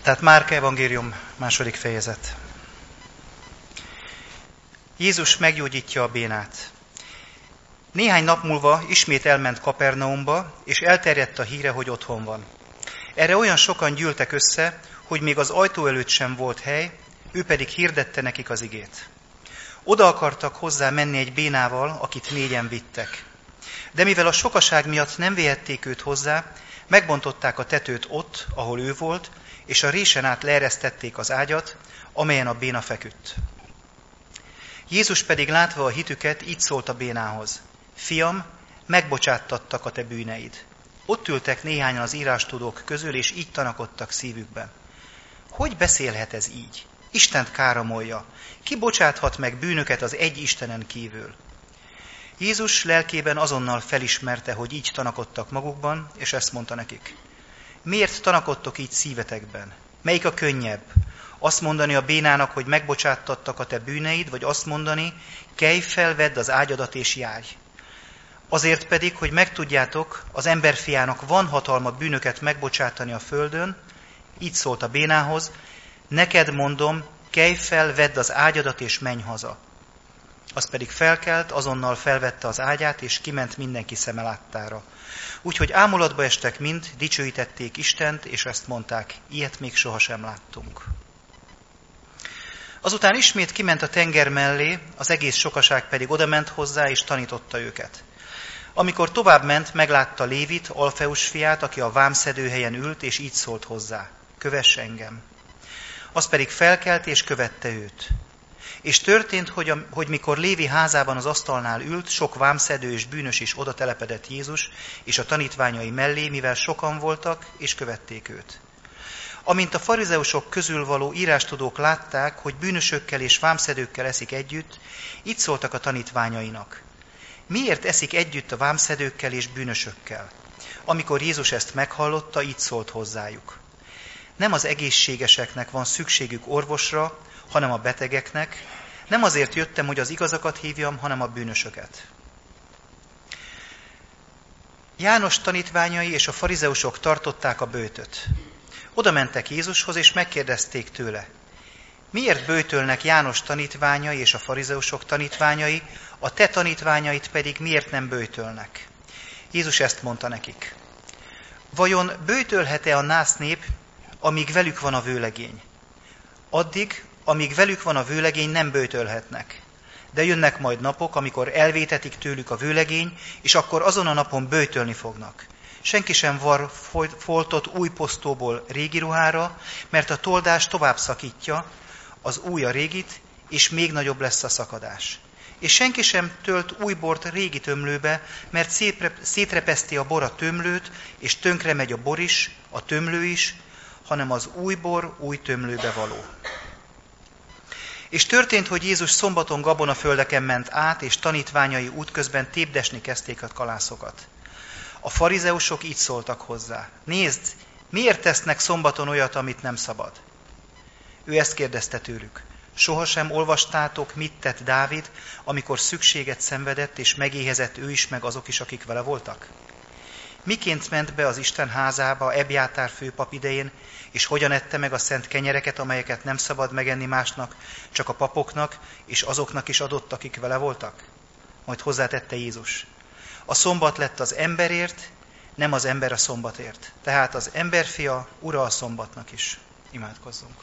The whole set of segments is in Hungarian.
Tehát Márk evangélium 2. fejezet. Jézus meggyógyítja a bénát. Néhány nap múlva ismét elment Kapernaumba, és elterjedt a híre, hogy otthon van. Erre olyan sokan gyűltek össze, hogy még az ajtó előtt sem volt hely, ő pedig hirdette nekik az igét. Oda akartak hozzá menni egy bénával, akit 4-en vittek. De mivel a sokaság miatt nem vihették őt hozzá, megbontották a tetőt ott, ahol ő volt, és a résen át leeresztették az ágyat, amelyen a béna feküdt. Jézus pedig látva a hitüket, így szólt a bénához: Fiam, megbocsáttattak a te bűneid. Ott ültek néhányan az írástudók közül, és így tanakodtak szívükben. Hogy beszélhet ez így? Istent káromolja. Ki bocsáthat meg bűnöket az egy Istenen kívül? Jézus lelkében azonnal felismerte, hogy így tanakodtak magukban, és ezt mondta nekik: Miért tanakodtok így szívetekben? Melyik a könnyebb? Azt mondani a bénának, hogy megbocsáttattak a te bűneid, vagy azt mondani, kelj fel, vedd az ágyadat és járj. Azért pedig, hogy megtudjátok, az emberfiának van hatalma bűnöket megbocsátani a földön, így szólt a bénához: neked mondom, kelj fel, vedd az ágyadat és menj haza. Az pedig felkelt, azonnal felvette az ágyát, és kiment mindenki szeme láttára. Úgyhogy ámulatba estek mind, dicsőítették Istent, és ezt mondták: ilyet még sohasem láttunk. Azután ismét kiment a tenger mellé, az egész sokaság pedig odament hozzá, és tanította őket. Amikor tovább ment, meglátta Lévit, Alfeus fiát, aki a vámszedőhelyen ült, és így szólt hozzá: kövess engem. Az pedig felkelt, és követte őt. És történt, hogy mikor Lévi házában az asztalnál ült, sok vámszedő és bűnös is oda telepedett Jézus és a tanítványai mellé, mivel sokan voltak, és követték őt. Amint a farizeusok közül való írástudók látták, hogy bűnösökkel és vámszedőkkel eszik együtt, így szóltak a tanítványainak: miért eszik együtt a vámszedőkkel és bűnösökkel? Amikor Jézus ezt meghallotta, így szólt hozzájuk: nem az egészségeseknek van szükségük orvosra, hanem a betegeknek. Nem azért jöttem, hogy az igazakat hívjam, hanem a bűnösöket. János tanítványai és a farizeusok tartották a böjtöt. Oda mentek Jézushoz, és megkérdezték tőle: miért böjtölnek János tanítványai és a farizeusok tanítványai, a te tanítványait pedig miért nem böjtölnek? Jézus ezt mondta nekik: vajon böjtölhet-e a nász nép, amíg velük van a vőlegény? Addig, amíg velük van a vőlegény, nem böjtölhetnek. De jönnek majd napok, amikor elvétetik tőlük a vőlegény, és akkor azon a napon böjtölni fognak. Senki sem var foltot új posztóból régi ruhára, mert a toldás tovább szakítja az új a régit, és még nagyobb lesz a szakadás. És senki sem tölt új bort régi tömlőbe, mert szétrepeszti a bor a tömlőt, és tönkre megy a bor is, a tömlő is, hanem az új bor új tömlőbe való. És történt, hogy Jézus szombaton gabonaföldeken ment át, és tanítványai útközben tépdesni kezdték a kalászokat. A farizeusok így szóltak hozzá: nézd, miért tesznek szombaton olyat, amit nem szabad? Ő ezt kérdezte tőlük: sohasem olvastátok, mit tett Dávid, amikor szükséget szenvedett, és megéhezett ő is, meg azok is, akik vele voltak? Miként ment be az Isten házába Ebjátár főpap idején, és hogyan ette meg a szent kenyereket, amelyeket nem szabad megenni másnak, csak a papoknak, és azoknak is adott, akik vele voltak? Majd hozzátette Jézus: a szombat lett az emberért, nem az ember a szombatért. Tehát az emberfia ura a szombatnak is. Imádkozzunk.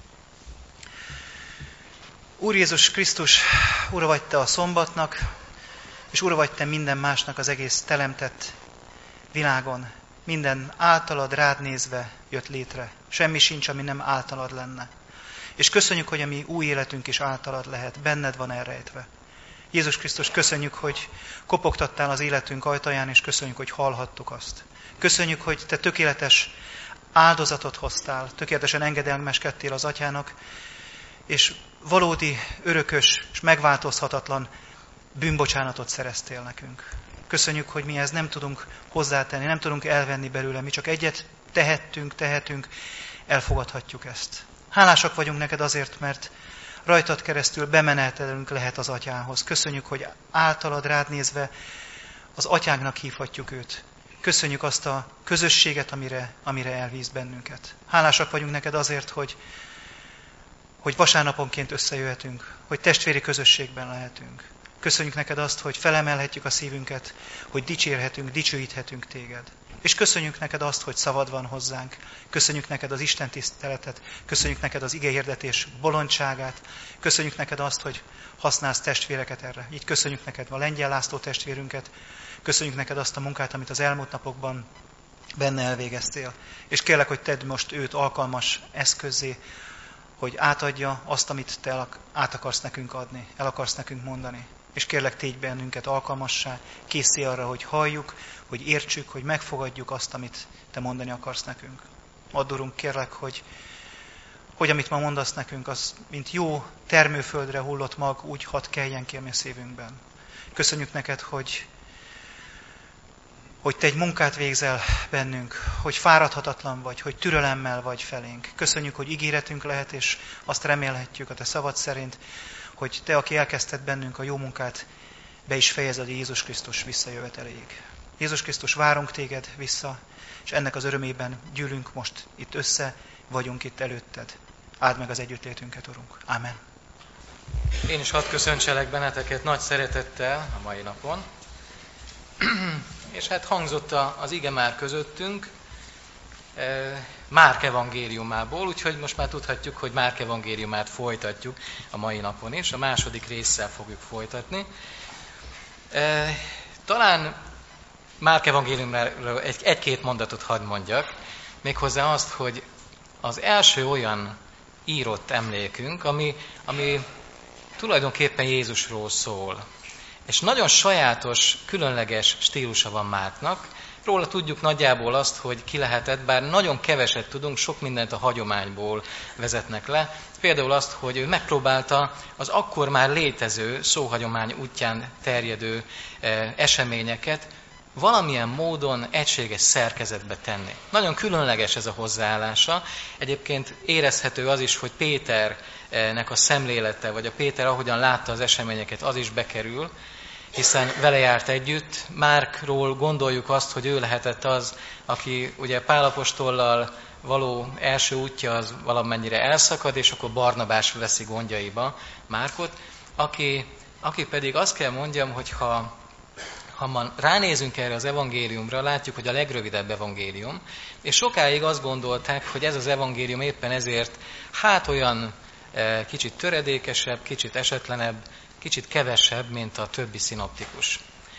Úr Jézus Krisztus, ura vagy te a szombatnak, és ura vagy te minden másnak az egész teremtett világon. Minden általad rád nézve jött létre. Semmi sincs, ami nem általad lenne. És köszönjük, hogy a mi új életünk is általad lehet. Benned van elrejtve. Jézus Krisztus, köszönjük, hogy kopogtattál az életünk ajtaján, és köszönjük, hogy hallhattuk azt. Köszönjük, hogy te tökéletes áldozatot hoztál, tökéletesen engedelmeskedtél az Atyának, és valódi, örökös és megváltozhatatlan bűnbocsánatot szereztél nekünk. Köszönjük, hogy mi ezt nem tudunk hozzátenni, nem tudunk elvenni belőle, mi csak egyet tehetünk, elfogadhatjuk ezt. Hálásak vagyunk neked azért, mert rajtad keresztül bemenetelünk lehet az Atyához. Köszönjük, hogy általad rád nézve az Atyánknak hívhatjuk őt. Köszönjük azt a közösséget, amire elvíz bennünket. Hálásak vagyunk neked azért, hogy vasárnaponként összejöhetünk, hogy testvéri közösségben lehetünk. Köszönjük neked azt, hogy felemelhetjük a szívünket, hogy dicsérhetünk, dicsőíthetünk téged. És köszönjük neked azt, hogy szavad van hozzánk. Köszönjük neked az Isten tiszteletet, köszönjük neked az igehirdetés bolondságát, köszönjük neked azt, hogy használsz testvéreket erre. Így köszönjük neked a Lengyel László testvérünket, köszönjük neked azt a munkát, amit az elmúlt napokban benne elvégeztél. És kérlek, hogy tedd most őt alkalmas eszközzé, hogy átadja azt, amit te át akarsz nekünk adni, el akarsz nekünk mondani. És kérlek, tégy bennünket alkalmassá, készé arra, hogy halljuk, hogy értsük, hogy megfogadjuk azt, amit te mondani akarsz nekünk. Add, Urunk, kérlek, hogy amit ma mondasz nekünk, az mint jó termőföldre hullott mag, úgy hadd keljen ki a mi szívünkben. Köszönjük neked, hogy te egy munkát végzel bennünk, hogy fáradhatatlan vagy, hogy türelemmel vagy felénk. Köszönjük, hogy ígéretünk lehet, és azt remélhetjük a te szavad szerint, hogy te, aki elkezdted bennünk a jó munkát, be is fejezed Jézus Krisztus visszajöveteléig. Jézus Krisztus, várunk téged vissza, és ennek az örömében gyűlünk most itt össze, vagyunk itt előtted. Áld meg az együttlétünket, Urunk. Ámen. Én is hadd köszöntselek benneteket nagy szeretettel a mai napon. És hát hangzott az ige már közöttünk, Márk evangéliumából, úgyhogy most már tudhatjuk, hogy Márk evangéliumát folytatjuk a mai napon is. A második résszel fogjuk folytatni. Talán Márk evangéliumról egy-két mondatot hadd mondjak, méghozzá azt, hogy az első olyan írott emlékünk, ami tulajdonképpen Jézusról szól. És nagyon sajátos, különleges stílusa van Márknak. Róla tudjuk nagyjából azt, hogy ki lehetett, bár nagyon keveset tudunk, sok mindent a hagyományból vezetnek le. Például azt, hogy ő megpróbálta az akkor már létező szóhagyomány útján terjedő eseményeket valamilyen módon egységes szerkezetbe tenni. Nagyon különleges ez a hozzáállása. Egyébként érezhető az is, hogy Péternek a szemlélete, vagy a Péter ahogyan látta az eseményeket, az is bekerül, hiszen vele járt együtt. Márkról gondoljuk azt, hogy ő lehetett az, aki ugye Pál apostollal való első útja az valamennyire elszakad, és akkor Barnabás veszi gondjaiba Márkot, aki pedig azt kell mondjam, hogy ha ma ránézünk erre az evangéliumra, látjuk, hogy a legrövidebb evangélium, és sokáig azt gondolták, hogy ez az evangélium éppen ezért olyan kicsit töredékesebb, kicsit esetlenebb, kicsit kevesebb, mint a többi szinoptikus.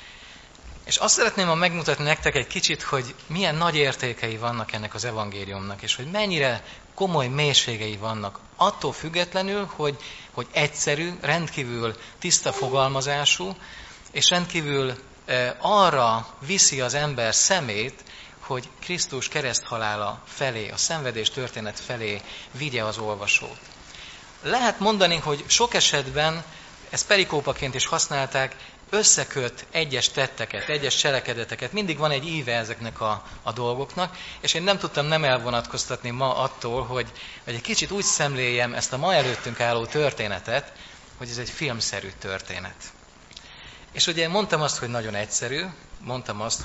És azt szeretném ma megmutatni nektek egy kicsit, hogy milyen nagy értékei vannak ennek az evangéliumnak, és hogy mennyire komoly mélységei vannak, attól függetlenül, hogy egyszerű, rendkívül tiszta fogalmazású, és rendkívül arra viszi az ember szemét, hogy Krisztus kereszthalála felé, a szenvedés történet felé vigye az olvasót. Lehet mondani, hogy sok esetben, ezt perikópaként is használták, összeköt egyes tetteket, egyes cselekedeteket, mindig van egy íve ezeknek a dolgoknak, és én nem tudtam nem elvonatkoztatni ma attól, hogy egy kicsit úgy szemléljem ezt a ma előttünk álló történetet, hogy ez egy filmszerű történet. És ugye mondtam azt, hogy nagyon egyszerű, mondtam azt,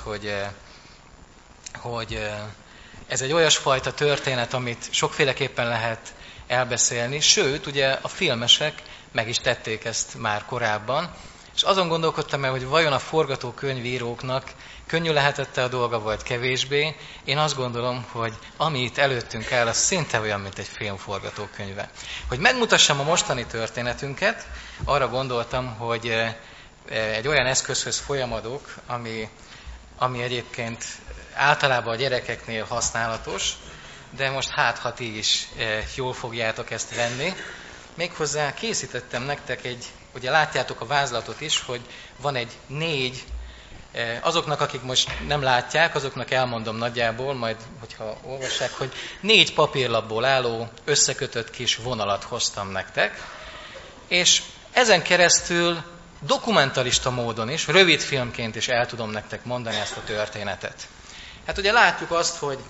hogy ez egy olyasfajta történet, amit sokféleképpen lehet elbeszélni, sőt, ugye a filmesek meg is tették ezt már korábban, és azon gondolkodtam el, hogy vajon a forgatókönyvíróknak könnyű lehetett-e a dolga, vagy kevésbé. Én azt gondolom, hogy ami itt előttünk áll, az szinte olyan, mint egy film forgatókönyve. Hogy megmutassam a mostani történetünket, arra gondoltam, hogy egy olyan eszközhöz folyamodok, ami egyébként általában a gyerekeknél használatos, de most ha ti is jól fogjátok ezt venni. Méghozzá készítettem nektek ugye látjátok a vázlatot is, hogy van egy 4, azoknak, akik most nem látják, azoknak elmondom nagyjából, majd hogyha olvassák, hogy 4 papírlapból álló összekötött kis vonalat hoztam nektek, és ezen keresztül dokumentarista módon is, rövid filmként is el tudom nektek mondani ezt a történetet. Hát ugye látjuk azt, hogy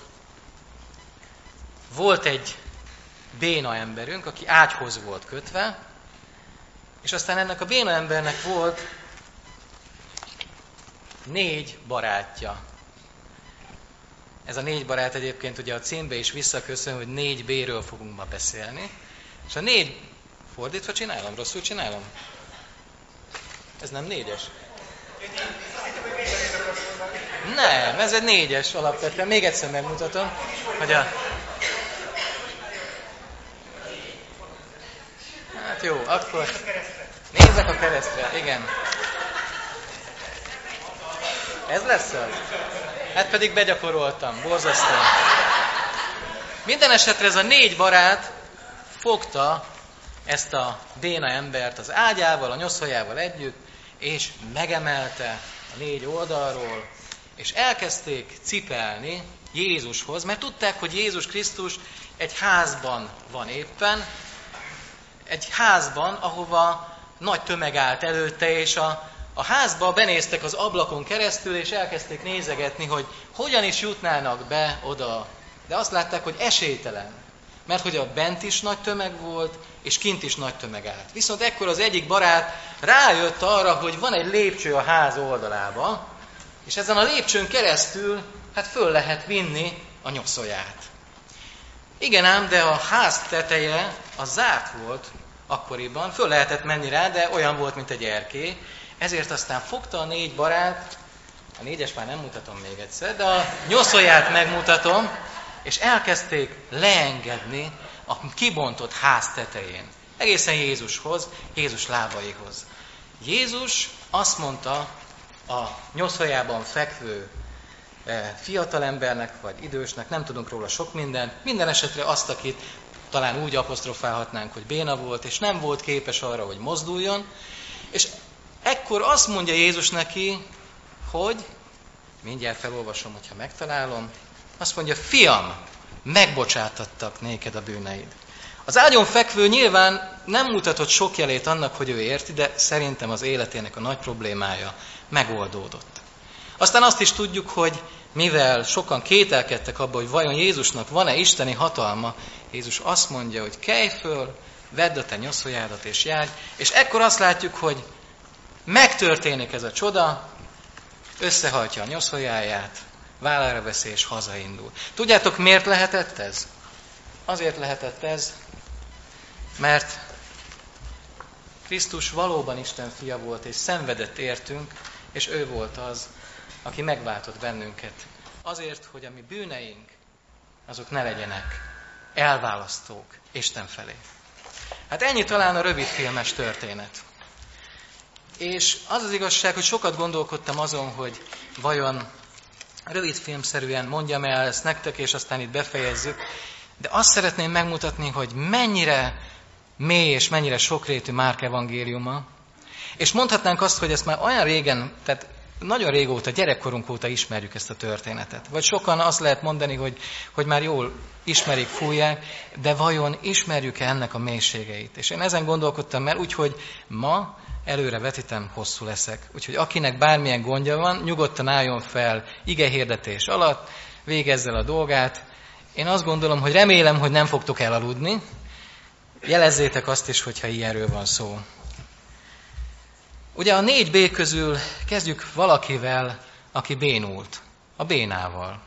volt egy béna emberünk, aki ágyhoz volt kötve, és aztán ennek a béna embernek volt 4 barátja. Ez a 4 barát egyébként ugye a címbe is visszaköszön, hogy 4B-ről fogunk ma beszélni. És a 4... Fordítva csinálom? Rosszul csinálom? Ez nem 4-es? Nem, ez egy 4-es alapvetően. Még egyszer megmutatom, hogy a... Hát jó, akkor nézzek a keresztre, igen. Ez lesz az? Hát pedig begyakoroltam, borzasztó. Minden esetre ez a 4 barát fogta ezt a béna embert az ágyával, a nyoszójával együtt, és megemelte a 4 oldalról, és elkezdték cipelni Jézushoz, mert tudták, hogy Jézus Krisztus egy házban van éppen, egy házban, ahova nagy tömeg állt előtte, és a házba benéztek az ablakon keresztül, és elkezdték nézegetni, hogy hogyan is jutnának be oda. De azt látták, hogy esélytelen, mert hogy a bent is nagy tömeg volt, és kint is nagy tömeg állt. Viszont ekkor az egyik barát rájött arra, hogy van egy lépcső a ház oldalába, és ezen a lépcsőn keresztül hát föl lehet vinni a nyoszóját. Igen ám, de a ház teteje az zárt volt akkoriban, föl lehetett menni rá, de olyan volt, mint egy erkély. Ezért aztán fogta a 4 barát, a 4-es már nem mutatom még egyszer, de a nyoszóját megmutatom, és elkezdték leengedni a kibontott ház tetején. Egészen Jézushoz, Jézus lábaihoz. Jézus azt mondta a nyoszójában fekvő fiatalembernek, vagy idősnek, nem tudunk róla sok mindent, minden esetre azt, akit talán úgy apostrofálhatnánk, hogy béna volt, és nem volt képes arra, hogy mozduljon, és ekkor azt mondja Jézus neki, hogy, mindjárt felolvasom, hogyha megtalálom, azt mondja, fiam, megbocsátattak néked a bűneid. Az ágyon fekvő nyilván nem mutatott sok jelét annak, hogy ő érti, de szerintem az életének a nagy problémája megoldódott. Aztán azt is tudjuk, hogy mivel sokan kételkedtek abban, hogy vajon Jézusnak van-e isteni hatalma, Jézus azt mondja, hogy kelj föl, vedd a te nyoszójádat és járj, és ekkor azt látjuk, hogy megtörténik ez a csoda, összehajtja a nyoszójáját, vállára veszi és hazaindul. Tudjátok, miért lehetett ez? Azért lehetett ez, mert Krisztus valóban Isten fia volt, és szenvedett értünk, és ő volt az, aki megváltott bennünket. Azért, hogy a mi bűneink, azok ne legyenek elválasztók Isten felé. Hát ennyi talán a rövid filmes történet. És az az igazság, hogy sokat gondolkodtam azon, hogy vajon rövidfilmszerűen mondjam el ezt nektek, és aztán itt befejezzük, de azt szeretném megmutatni, hogy mennyire mély és mennyire sokrétű Márk evangéliuma, és mondhatnánk azt, hogy ezt már olyan régen, tehát nagyon régóta, gyerekkorunk óta ismerjük ezt a történetet. Vagy sokan azt lehet mondani, hogy már jól ismerik, fújják, de vajon ismerjük-e ennek a mélységeit? És én ezen gondolkodtam el, úgyhogy ma előre vetítem, hosszú leszek. Úgyhogy akinek bármilyen gondja van, nyugodtan álljon fel igehirdetés alatt, végezzel a dolgát. Én azt gondolom, hogy remélem, hogy nem fogtok elaludni. Jelezzétek azt is, hogyha ilyenről van szó. Ugye a 4B közül kezdjük valakivel, aki bénult. A bénával.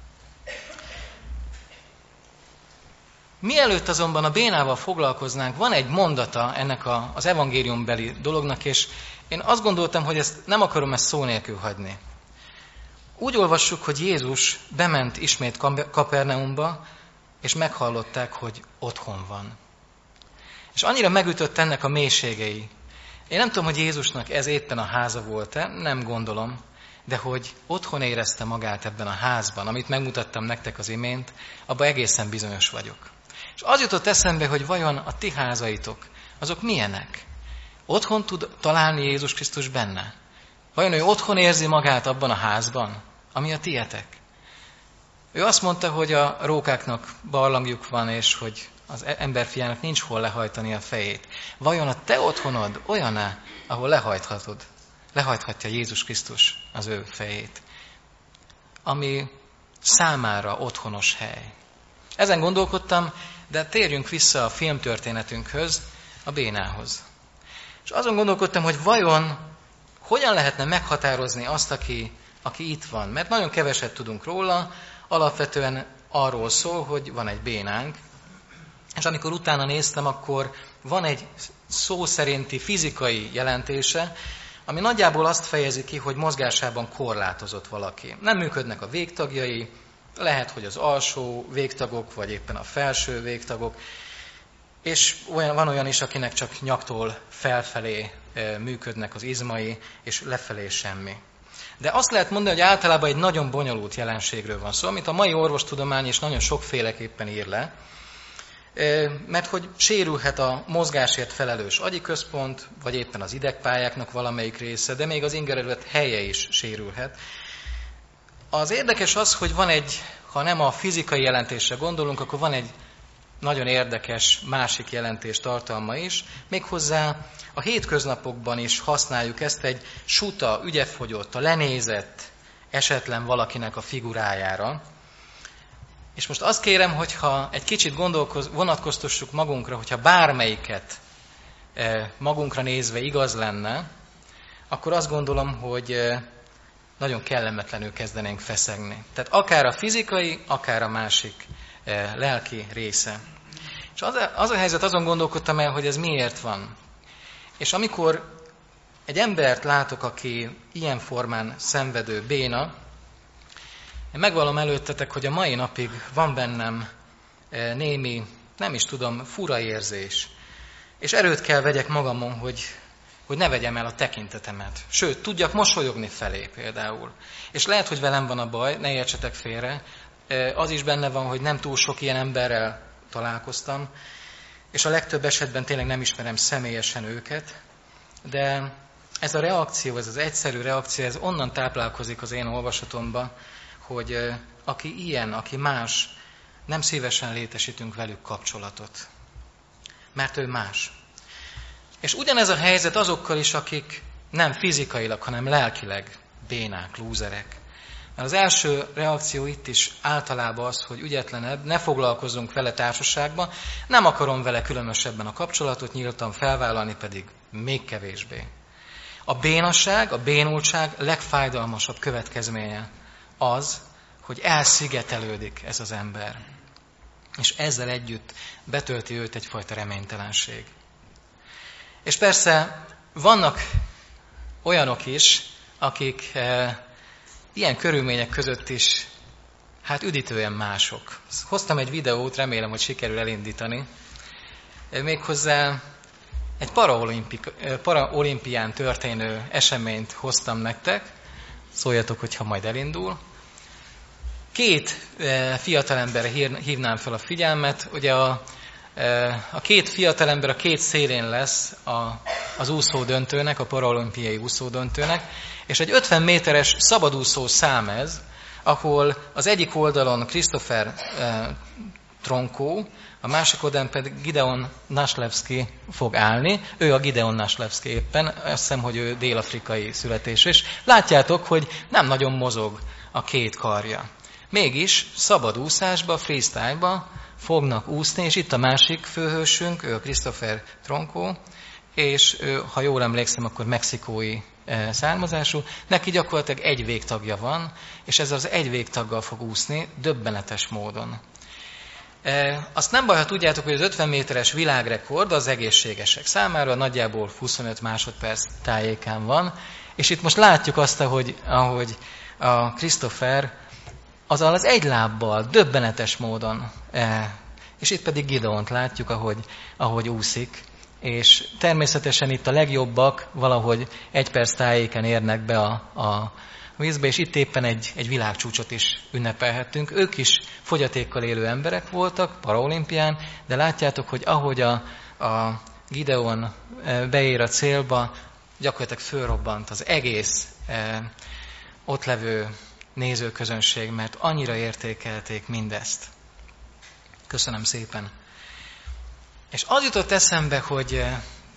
Mielőtt azonban a bénával foglalkoznánk, van egy mondata ennek az evangéliumbeli dolognak, és én azt gondoltam, hogy nem akarom ezt szó nélkül hagyni. Úgy olvassuk, hogy Jézus bement ismét Kapernaumba, és meghallották, hogy otthon van. És annyira megütött ennek a mélységei. Én nem tudom, hogy Jézusnak ez éppen a háza volt-e, nem gondolom, de hogy otthon érezte magát ebben a házban, amit megmutattam nektek az imént, abban egészen bizonyos vagyok. És az jutott eszembe, hogy vajon a ti házaitok, azok milyenek? Otthon tud találni Jézus Krisztus benne? Vajon ő otthon érzi magát abban a házban, ami a tietek? Ő azt mondta, hogy a rókáknak barlangjuk van, és hogy az emberfiának nincs hol lehajtani a fejét. Vajon a te otthonod olyan-e, ahol lehajthatja Jézus Krisztus az ő fejét? Ami számára otthonos hely. Ezen gondolkodtam, de térjünk vissza a filmtörténetünkhöz, a bénához. És azon gondolkodtam, hogy vajon hogyan lehetne meghatározni azt, aki itt van. Mert nagyon keveset tudunk róla, alapvetően arról szól, hogy van egy bénánk, és amikor utána néztem, akkor van egy szó szerinti fizikai jelentése, ami nagyjából azt fejezi ki, hogy mozgásában korlátozott valaki. Nem működnek a végtagjai, lehet, hogy az alsó végtagok, vagy éppen a felső végtagok, és van olyan is, akinek csak nyaktól felfelé működnek az izmai, és lefelé semmi. De azt lehet mondani, hogy általában egy nagyon bonyolult jelenségről van szó, amit a mai orvostudomány is nagyon sokféleképpen ír le, mert hogy sérülhet a mozgásért felelős agyi központ, vagy éppen az idegpályáknak valamelyik része, de még az ingerelület helye is sérülhet. Az érdekes az, hogy van egy, ha nem a fizikai jelentésre gondolunk, akkor van egy nagyon érdekes másik jelentés tartalma is, méghozzá a hétköznapokban is használjuk ezt egy suta, ügyeffogyott, a lenézett, esetlen valakinek a figurájára. És most azt kérem, hogyha egy kicsit vonatkoztassuk magunkra, hogyha bármelyiket magunkra nézve igaz lenne, akkor azt gondolom, hogy nagyon kellemetlenül kezdenénk feszegni. Tehát akár a fizikai, akár a másik lelki része. És az a helyzet, azon gondolkodtam el, hogy ez miért van. És amikor egy embert látok, aki ilyen formán szenvedő, béna, én megvallom előttetek, hogy a mai napig van bennem némi, nem is tudom, fura érzés. És erőt kell vegyek magamon, hogy ne vegyem el a tekintetemet. Sőt, tudjak mosolyogni felé például. És lehet, hogy velem van a baj, ne értsetek félre. Az is benne van, hogy nem túl sok ilyen emberrel találkoztam, és a legtöbb esetben tényleg nem ismerem személyesen őket, de ez a reakció, ez az egyszerű reakció, ez onnan táplálkozik az én olvasatomba, hogy aki ilyen, aki más, nem szívesen létesítünk velük kapcsolatot. Mert ő más. És ugyanez a helyzet azokkal is, akik nem fizikailag, hanem lelkileg bénák, lúzerek. Mert az első reakció itt is általában az, hogy ügyetlenebb, ne foglalkozzunk vele társaságban, nem akarom vele különösebben a kapcsolatot, nyíltan felvállalni pedig még kevésbé. A bénasság, a bénultság legfájdalmasabb következménye az, hogy elszigetelődik ez az ember. És ezzel együtt betölti őt egyfajta reménytelenség. És persze vannak olyanok is, akik ilyen körülmények között is, üdítően mások. Hoztam egy videót, remélem, hogy sikerül elindítani. Méghozzá egy paraolimpián történő eseményt hoztam nektek. Szóljatok, hogyha majd elindul. Két fiatalemberre hívnám fel a figyelmet. Ugye a két fiatalember a két szélén lesz az úszódöntőnek, a paraolimpiai úszódöntőnek, és egy 50 méteres szabadúszó szám ez, ahol az egyik oldalon Christopher Tronko, a másik oldalon pedig Gideon Naslevski fog állni. Ő a Gideon Naslevski éppen, azt hiszem, hogy ő dél-afrikai születésű, és látjátok, hogy nem nagyon mozog a két karja. Mégis szabadúszásba, freestyle-ba fognak úszni, és itt a másik főhősünk, ő a Christopher Tronko, és ő, ha jól emlékszem, akkor mexikói származású, neki gyakorlatilag egy végtagja van, és ezzel az egy végtaggal fog úszni döbbenetes módon. Azt nem baj, ha tudjátok, hogy az 50 méteres világrekord az egészségesek számára nagyjából 25 másodperc tájékán van, és itt most látjuk azt, ahogy a Christopher azzal az egy lábbal, döbbenetes módon, és itt pedig Gideont látjuk, ahogy úszik, és természetesen itt a legjobbak valahogy egy perc tájéken érnek be a vízbe, és itt éppen egy világcsúcsot is ünnepelhettünk. Ők is fogyatékkal élő emberek voltak, paraolimpián, de látjátok, hogy ahogy a Gideon beér a célba, gyakorlatilag fölrobbant az egész ott levő nézőközönség, mert annyira értékelték mindezt. Köszönöm szépen. És az jutott eszembe, hogy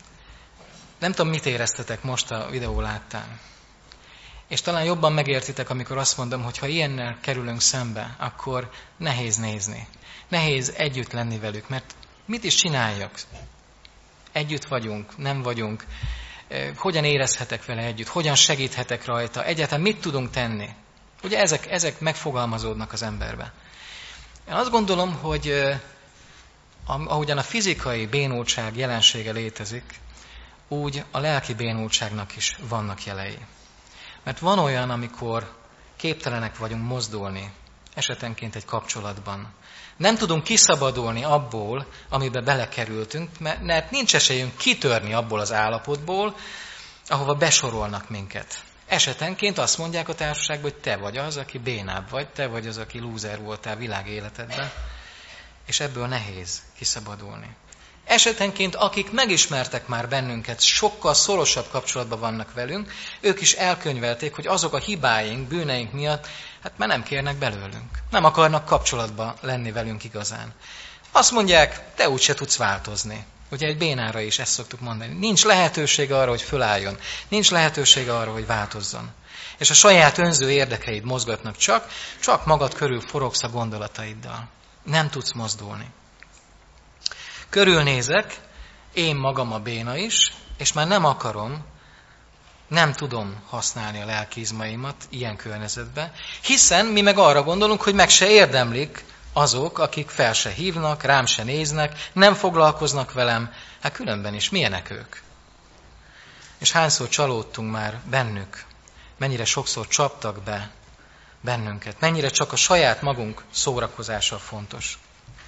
nem tudom, mit éreztetek most a videó láttán. És talán jobban megértitek, amikor azt mondom, hogy ha ilyennel kerülünk szembe, akkor nehéz nézni. Nehéz együtt lenni velük, mert mit is csináljak? Együtt vagyunk, nem vagyunk. Hogyan érezhetek vele együtt? Hogyan segíthetek rajta? Egyáltalán mit tudunk tenni? Ugye ezek megfogalmazódnak az emberbe. Én azt gondolom, hogy ahogyan a fizikai bénultság jelensége létezik, úgy a lelki bénultságnak is vannak jelei. Mert van olyan, amikor képtelenek vagyunk mozdulni, esetenként egy kapcsolatban. Nem tudunk kiszabadulni abból, amiben belekerültünk, mert nincs esélyünk kitörni abból az állapotból, ahova besorolnak minket. Esetenként azt mondják a társaságban, hogy te vagy az, aki bénább vagy, te vagy az, aki lúzer voltál világéletedben, és ebből nehéz kiszabadulni. Esetenként, akik megismertek már bennünket, sokkal szorosabb kapcsolatban vannak velünk, ők is elkönyvelték, hogy azok a hibáink, bűneink miatt, hát már nem kérnek belőlünk. Nem akarnak kapcsolatban lenni velünk igazán. Azt mondják, te úgyse tudsz változni. Ugye egy bénára is ezt szoktuk mondani. Nincs lehetősége arra, hogy fölálljon. Nincs lehetősége arra, hogy változzon. És a saját önző érdekeid mozgatnak csak magad körül forogsz a gondolataiddal. Nem tudsz mozdulni. Körülnézek, én magam a béna is, és már nem tudom használni a lelkiizmaimat ilyen környezetben, hiszen mi meg arra gondolunk, hogy meg se érdemlik azok, akik fel se hívnak, rám se néznek, nem foglalkoznak velem, hát különben is milyenek ők. És hányszor csalódtunk már bennük, mennyire sokszor csaptak be bennünket, mennyire csak a saját magunk szórakozása fontos.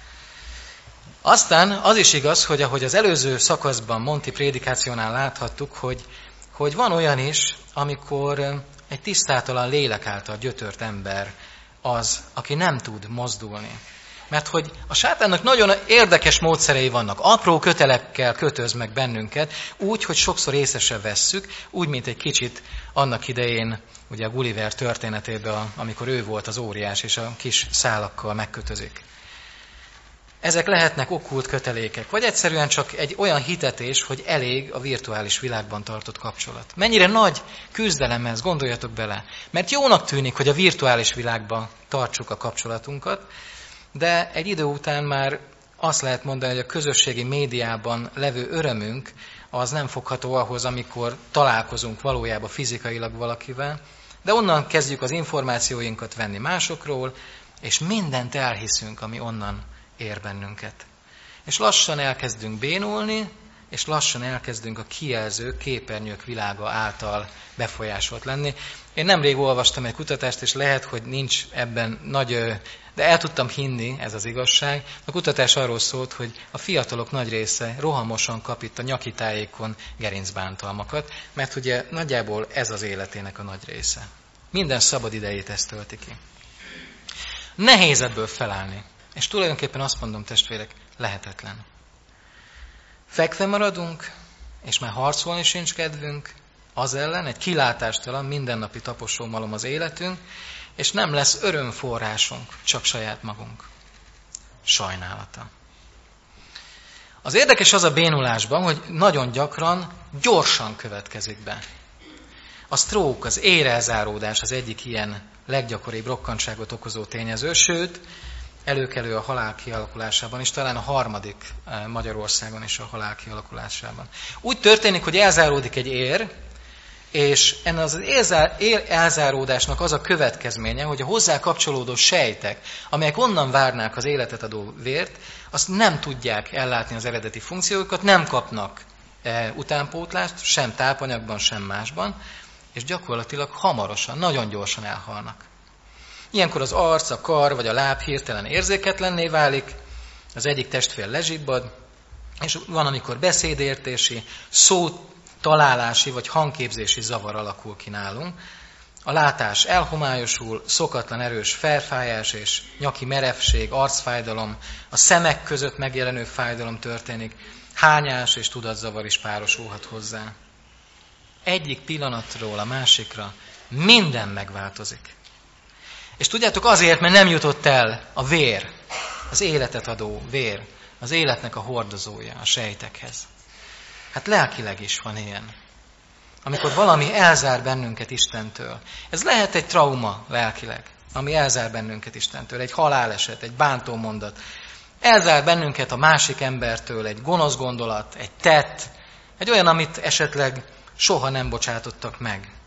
Aztán az is igaz, hogy ahogy az előző szakaszban, Monti prédikációnál láthattuk, hogy van olyan is, amikor egy tisztátalan lélek által gyötört ember az, aki nem tud mozdulni. Mert hogy a sátánnak nagyon érdekes módszerei vannak. Apró kötelekkel kötöz meg bennünket, úgy, hogy sokszor észre se vesszük, úgy, mint egy kicsit annak idején, ugye a Gulliver történetében, amikor ő volt az óriás, és a kis szálakkal megkötözik. Ezek lehetnek okkult kötelékek, vagy egyszerűen csak egy olyan hitetés, hogy elég a virtuális világban tartott kapcsolat. Mennyire nagy küzdelem ez, gondoljatok bele. Mert jónak tűnik, hogy a virtuális világban tartsuk a kapcsolatunkat, de egy idő után már azt lehet mondani, hogy a közösségi médiában levő örömünk az nem fogható ahhoz, amikor találkozunk valójában fizikailag valakivel, de onnan kezdjük az információinkat venni másokról, és mindent elhiszünk, ami onnan ér bennünket. És lassan elkezdünk bénulni, és lassan elkezdünk a kijelző képernyők világa által befolyásolt lenni. Én nemrég olvastam egy kutatást, és lehet, hogy nincs ebben de el tudtam hinni, ez az igazság. A kutatás arról szólt, hogy a fiatalok nagy része rohamosan kap itt a nyaki tájékon gerincbántalmakat, mert ugye nagyjából ez az életének a nagy része. Minden szabad idejét ezt tölti ki. Nehéz ebből felállni. És tulajdonképpen azt mondom, testvérek, lehetetlen. Fekve maradunk, és már harcolni sincs kedvünk, az ellen egy kilátástalan, mindennapi taposómalom az életünk, és nem lesz örömforrásunk, csak saját magunk. Sajnálata. Az érdekes az a bénulásban, hogy nagyon gyakran, gyorsan következik be. A stroke, az érelzáródás az egyik ilyen leggyakoribb rokkantságot okozó tényező, sőt, előkelő a halál kialakulásában, és talán a harmadik Magyarországon is a halál kialakulásában. Úgy történik, hogy elzáródik egy ér, és ennek az elzáródásnak az a következménye, hogy a hozzá kapcsolódó sejtek, amelyek onnan várnák az életet adó vért, azt nem tudják ellátni az eredeti funkciójukat, nem kapnak utánpótlást, sem tápanyagban, sem másban, és gyakorlatilag hamarosan, nagyon gyorsan elhalnak. Ilyenkor az arc, a kar vagy a láb hirtelen érzéketlenné válik, az egyik testfél lezsibbad, és van, amikor beszédértési, szótalálási vagy hangképzési zavar alakul ki nálunk. A látás elhomályosul, szokatlan erős felfájás és nyaki merevség, arcfájdalom, a szemek között megjelenő fájdalom történik, hányás és tudatzavar is párosulhat hozzá. Egyik pillanatról a másikra minden megváltozik. És tudjátok, azért, mert nem jutott el a vér, az életet adó vér, az életnek a hordozója a sejtekhez. Hát lelkileg is van ilyen. Amikor valami elzár bennünket Istentől. Ez lehet egy trauma lelkileg, ami elzár bennünket Istentől, egy haláleset, egy bántó mondat. Elzár bennünket a másik embertől, egy gonosz gondolat, egy tett, egy olyan, amit esetleg soha nem bocsátottak meg.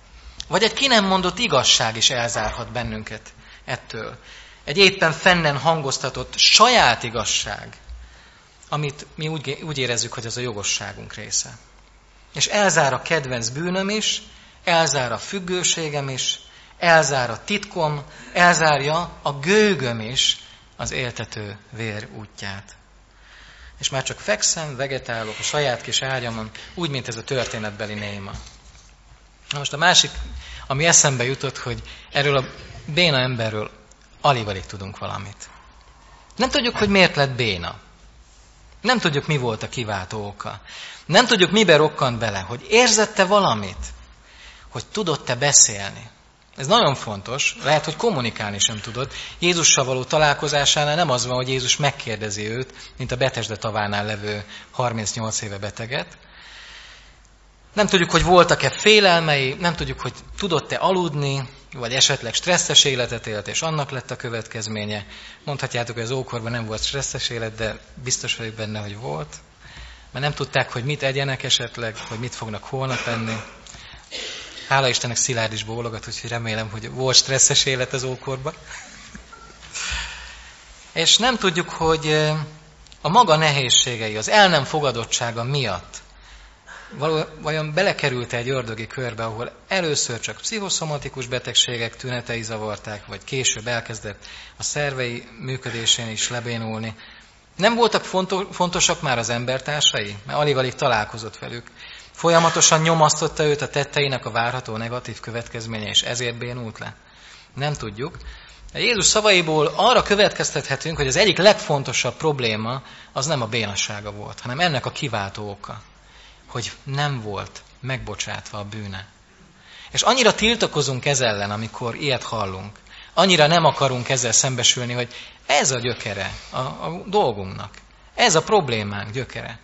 Vagy egy ki nem mondott igazság is elzárhat bennünket ettől. Egy éppen fennen hangoztatott saját igazság, amit mi úgy érezzük, hogy ez a jogosságunk része. És elzár a kedvenc bűnöm is, elzár a függőségem is, elzár a titkom, elzárja a gőgöm is az éltető vér útját. És már csak fekszem, vegetálok a saját kis ágyamon, úgy, mint ez a történetbeli Néma. Na most a másik, ami eszembe jutott, hogy erről a béna emberről alig-alig tudunk valamit. Nem tudjuk, hogy miért lett béna. Nem tudjuk, mi volt a kiváltó oka. Nem tudjuk, miben rokkant bele, hogy érzette valamit, hogy tudott-e beszélni. Ez nagyon fontos, lehet, hogy kommunikálni sem tudott. Jézussal való találkozásánál nem az van, hogy Jézus megkérdezi őt, mint a Betesda tavánál levő 38 éve beteget. Nem tudjuk, hogy voltak-e félelmei, nem tudjuk, hogy tudott-e aludni, vagy esetleg stresszes életet élt, és annak lett a következménye. Mondhatjátok, hogy az ókorban nem volt stresszes élet, de biztos vagyok benne, hogy volt. Mert nem tudták, hogy mit egyenek esetleg, hogy mit fognak holnap enni. Hála Istennek Szilárd is bólogat, úgyhogy remélem, hogy volt stresszes élet az ókorban. És nem tudjuk, hogy a maga nehézségei, az el nem fogadottsága miatt vajon belekerült egy ördögi körbe, ahol először csak pszichoszomatikus betegségek tünetei zavarták, vagy később elkezdett a szervei működésén is lebénulni. Nem voltak fontosak már az embertársai? Mert alig-alig találkozott velük. Folyamatosan nyomasztotta őt a tetteinek a várható negatív következménye, és ezért bénult le? Nem tudjuk. De Jézus szavaiból arra következtethetünk, hogy az egyik legfontosabb probléma az nem a bénassága volt, hanem ennek a kiváltó oka, hogy nem volt megbocsátva a bűne. És annyira tiltakozunk ez ellen, amikor ilyet hallunk. Annyira nem akarunk ezzel szembesülni, hogy ez a gyökere a dolgunknak. Ez a problémánk gyökere.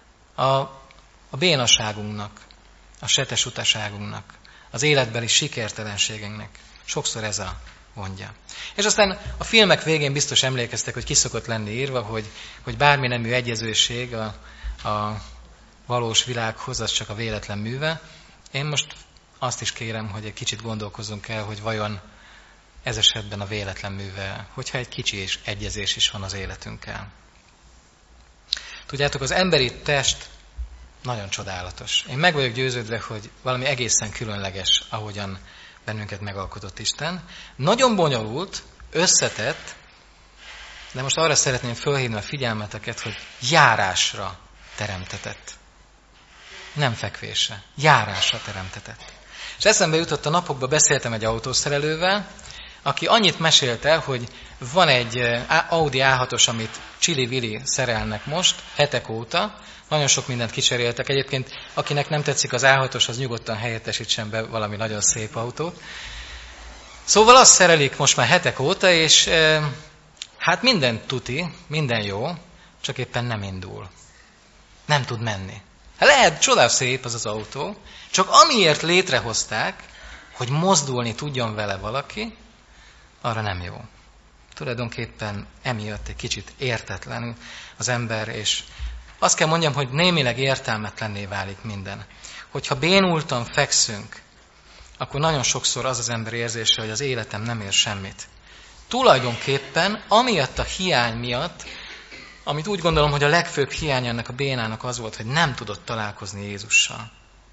A bénaságunknak, a setes utaságunknak, az életbeli sikertelenségünknek. Sokszor ez a gondja. És aztán a filmek végén biztos emlékeztek, hogy ki szokott lenni írva, hogy bármi nemű egyezőség a valós világhoz, az csak a véletlen műve. Én most azt is kérem, hogy egy kicsit gondolkozzunk el, hogy vajon ez esetben a véletlen műve, hogyha egy kicsi egyezés is van az életünkkel. Tudjátok, az emberi test nagyon csodálatos. Én meg vagyok győződve, hogy valami egészen különleges, ahogyan bennünket megalkotott Isten. Nagyon bonyolult, összetett, de most arra szeretném fölhívni a figyelmeteket, hogy járásra teremtetett. Nem fekvésre, járásra teremtetett. És eszembe jutott, a napokban beszéltem egy autószerelővel, aki annyit mesélt el, hogy van egy Audi A6-os, amit csili-vili szerelnek most, hetek óta, nagyon sok mindent kicseréltek. Egyébként, akinek nem tetszik az A6-os, az nyugodtan helyettesítsen be valami nagyon szép autót. Szóval azt szerelik most már hetek óta, és hát minden tuti, minden jó, csak éppen nem indul. Nem tud menni. Hát lehet, csodás szép az autó, csak amiért létrehozták, hogy mozdulni tudjon vele valaki, arra nem jó. Tulajdonképpen emiatt egy kicsit értetlenül az ember, és azt kell mondjam, hogy némileg értelmetlenné válik minden. Hogyha bénultan fekszünk, akkor nagyon sokszor az az ember érzése, hogy az életem nem ér semmit. Tulajdonképpen, amiatt a hiány miatt, amit úgy gondolom, hogy a legfőbb hiány ennek a bénának az volt, hogy nem tudott találkozni Jézussal.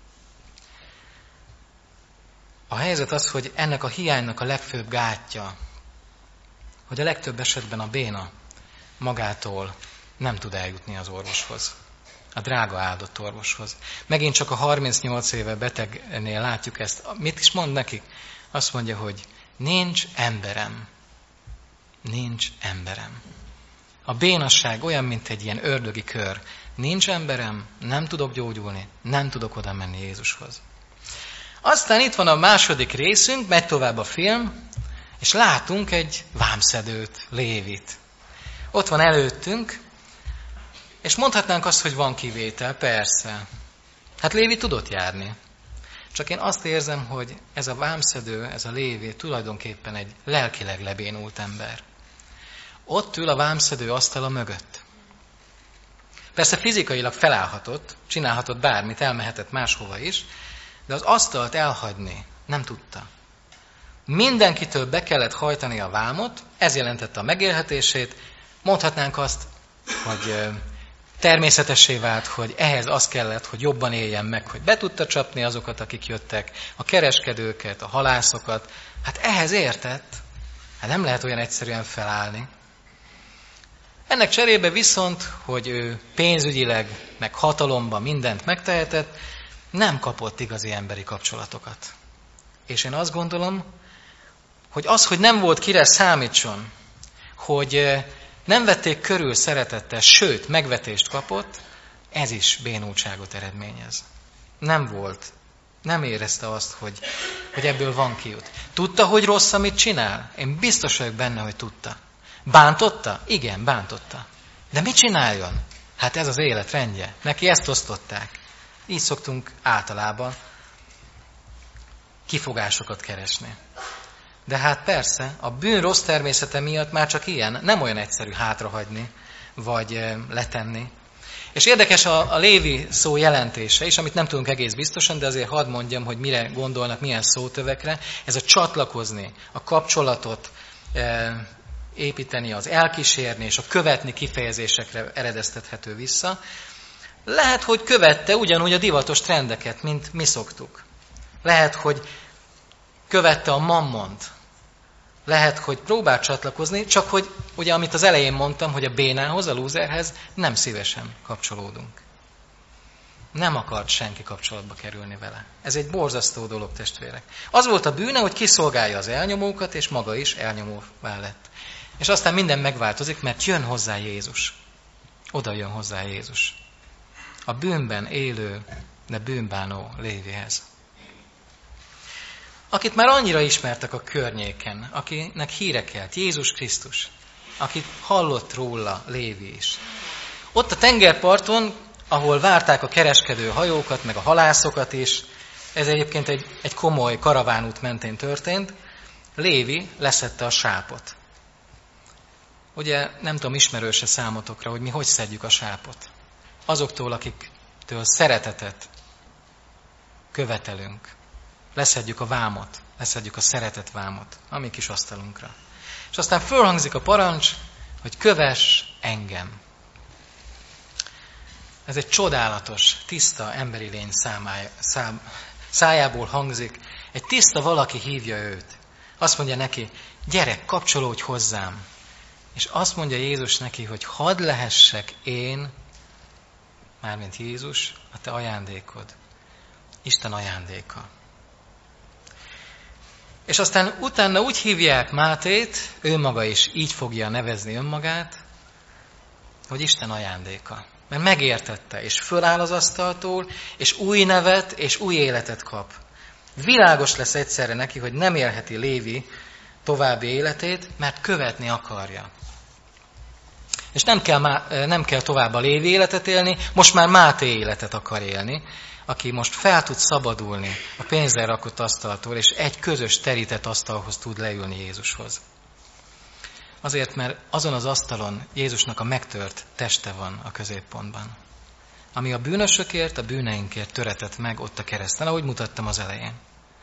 A helyzet az, hogy ennek a hiánynak a legfőbb gátja, hogy a legtöbb esetben a béna magától nem tud eljutni az orvoshoz, a drága áldott orvoshoz. Megint csak a 38 éve betegnél látjuk ezt. Mit is mond nekik? Azt mondja, hogy nincs emberem. Nincs emberem. A bénasság olyan, mint egy ilyen ördögi kör. Nincs emberem, nem tudok gyógyulni, nem tudok oda menni Jézushoz. Aztán itt van a második részünk, megy tovább a film, és látunk egy vámszedőt, Lévit. Ott van előttünk, és mondhatnánk azt, hogy van kivétel, persze. Hát Lévi tudott járni. Csak én azt érzem, hogy ez a vámszedő, ez a Lévi tulajdonképpen egy lelkileg lebénult ember. Ott ül a vámszedő asztala mögött. Persze fizikailag felállhatott, csinálhatott bármit, elmehetett máshova is, de az asztalt elhagyni Nem tudta. Mindenkitől be kellett hajtani a vámot, ez jelentette a megélhetését. Mondhatnánk azt, hogy természetessé vált, hogy ehhez az kellett, hogy jobban éljen meg, hogy be tudta csapni azokat, akik jöttek, a kereskedőket, a halászokat. Hát ehhez értett. Hát nem lehet olyan egyszerűen felállni. Ennek cserébe viszont, hogy ő pénzügyileg, meg hatalomban mindent megtehetett, nem kapott igazi emberi kapcsolatokat. És én azt gondolom, hogy az, hogy nem volt kire számítson, hogy nem vették körül szeretettel, sőt, megvetést kapott, ez is bénultságot eredményez. Nem érezte azt, hogy ebből van kiút. Tudta, hogy rossz, amit csinál? Én biztos vagyok benne, hogy tudta. Bántotta? Igen, bántotta. De mit csináljon? Hát ez az élet rendje. Neki ezt osztották. Így szoktunk általában kifogásokat keresni. De hát persze, a bűn rossz természete miatt már csak ilyen, nem olyan egyszerű hátrahagyni, vagy letenni. És érdekes a Lévi szó jelentése is, amit nem tudunk egész biztosan, de azért hadd mondjam, hogy mire gondolnak, milyen szótövekre. Ez a csatlakozni, a kapcsolatot építeni, az elkísérni és a követni kifejezésekre eredeztethető vissza. Lehet, hogy követte ugyanúgy a divatos trendeket, mint mi szoktuk. Lehet, hogy követte a mammont. Lehet, hogy próbál csatlakozni, csak hogy ugye, amit az elején mondtam, hogy a bénához, a lúzerhez nem szívesen kapcsolódunk. Nem akart senki kapcsolatba kerülni vele. Ez egy borzasztó dolog, testvérek. Az volt a bűne, hogy kiszolgálja az elnyomókat, és maga is elnyomóvá lett. És aztán minden megváltozik, mert jön hozzá Jézus. Oda jön hozzá Jézus. A bűnben élő, de bűnbánó Lévihez. Akit már annyira ismertek a környéken, akinek híre kelt, Jézus Krisztus, akit hallott róla Lévi is. Ott a tengerparton, ahol várták a kereskedő hajókat, meg a halászokat is, ez egyébként egy komoly karavánút mentén történt, Lévi leszedte a sápot. Ugye nem tudom, ismerőse számotokra, hogy mi hogy szedjük a sápot. Azoktól, akiktől szeretetet követelünk. Leszedjük a vámot, leszedjük a szeretet vámot a mi kis asztalunkra. És aztán fölhangzik a parancs, hogy kövess engem. Ez egy csodálatos, tiszta emberi lény szájából hangzik. Egy tiszta valaki hívja őt. Azt mondja neki, gyere, kapcsolódj hozzám. És azt mondja Jézus neki, hogy hadd lehessek én, mármint Jézus, a te ajándékod. Isten ajándéka. És aztán utána úgy hívják Mátét, ő maga is így fogja nevezni önmagát, hogy Isten ajándéka. Mert megértette, és föláll az asztaltól, és új nevet, és új életet kap. Világos lesz egyszerre neki, hogy nem élheti Lévi további életét, mert követni akarja. És nem kell tovább a Lévi életet élni, most már Máté életet akar élni, aki most fel tud szabadulni a pénzzel rakott asztaltól, és egy közös terített asztalhoz tud leülni Jézushoz. Azért, mert azon az asztalon Jézusnak a megtört teste van a középpontban. Ami a bűnösökért, a bűneinkért töretett meg ott a kereszten, ahogy mutattam az elején.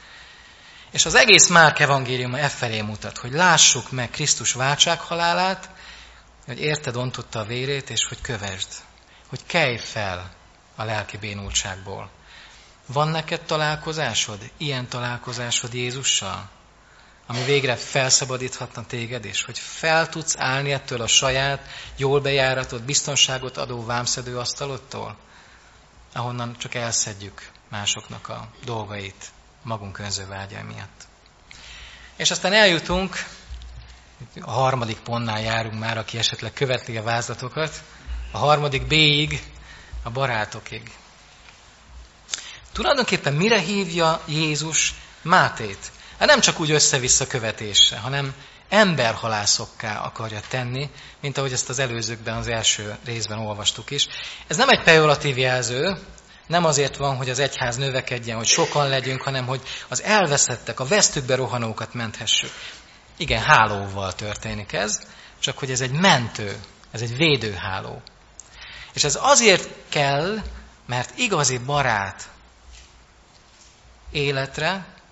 És az egész Márk evangéliuma effelé mutat, hogy lássuk meg Krisztus váltsághalálát, hogy érted ontotta a vérét, és hogy kövesd, hogy kelj fel a lelki bénultságból. Van neked találkozásod, ilyen találkozásod Jézussal, ami végre felszabadíthatna téged is, hogy fel tudsz állni ettől a saját, jól bejáratott, biztonságot adó vámszedő asztalodtól, ahonnan csak elszedjük másoknak a dolgait magunk önzővágyai miatt. És aztán eljutunk, a harmadik pontnál járunk már, aki esetleg követi a vázlatokat, a harmadik B-ig, a barátokig. Tulajdonképpen mire hívja Jézus Mátét? Hát nem csak úgy össze-vissza követésre, hanem emberhalászokká akarja tenni, mint ahogy ezt az előzőkben, az első részben olvastuk is. Ez nem egy pejoratív jelző, nem azért van, hogy az egyház növekedjen, hogy sokan legyünk, hanem hogy az elveszettek, a vesztükbe rohanókat menthessük. Igen, hálóval történik ez, csak hogy ez egy mentő, ez egy védőháló. És ez azért kell, mert igazi barát életre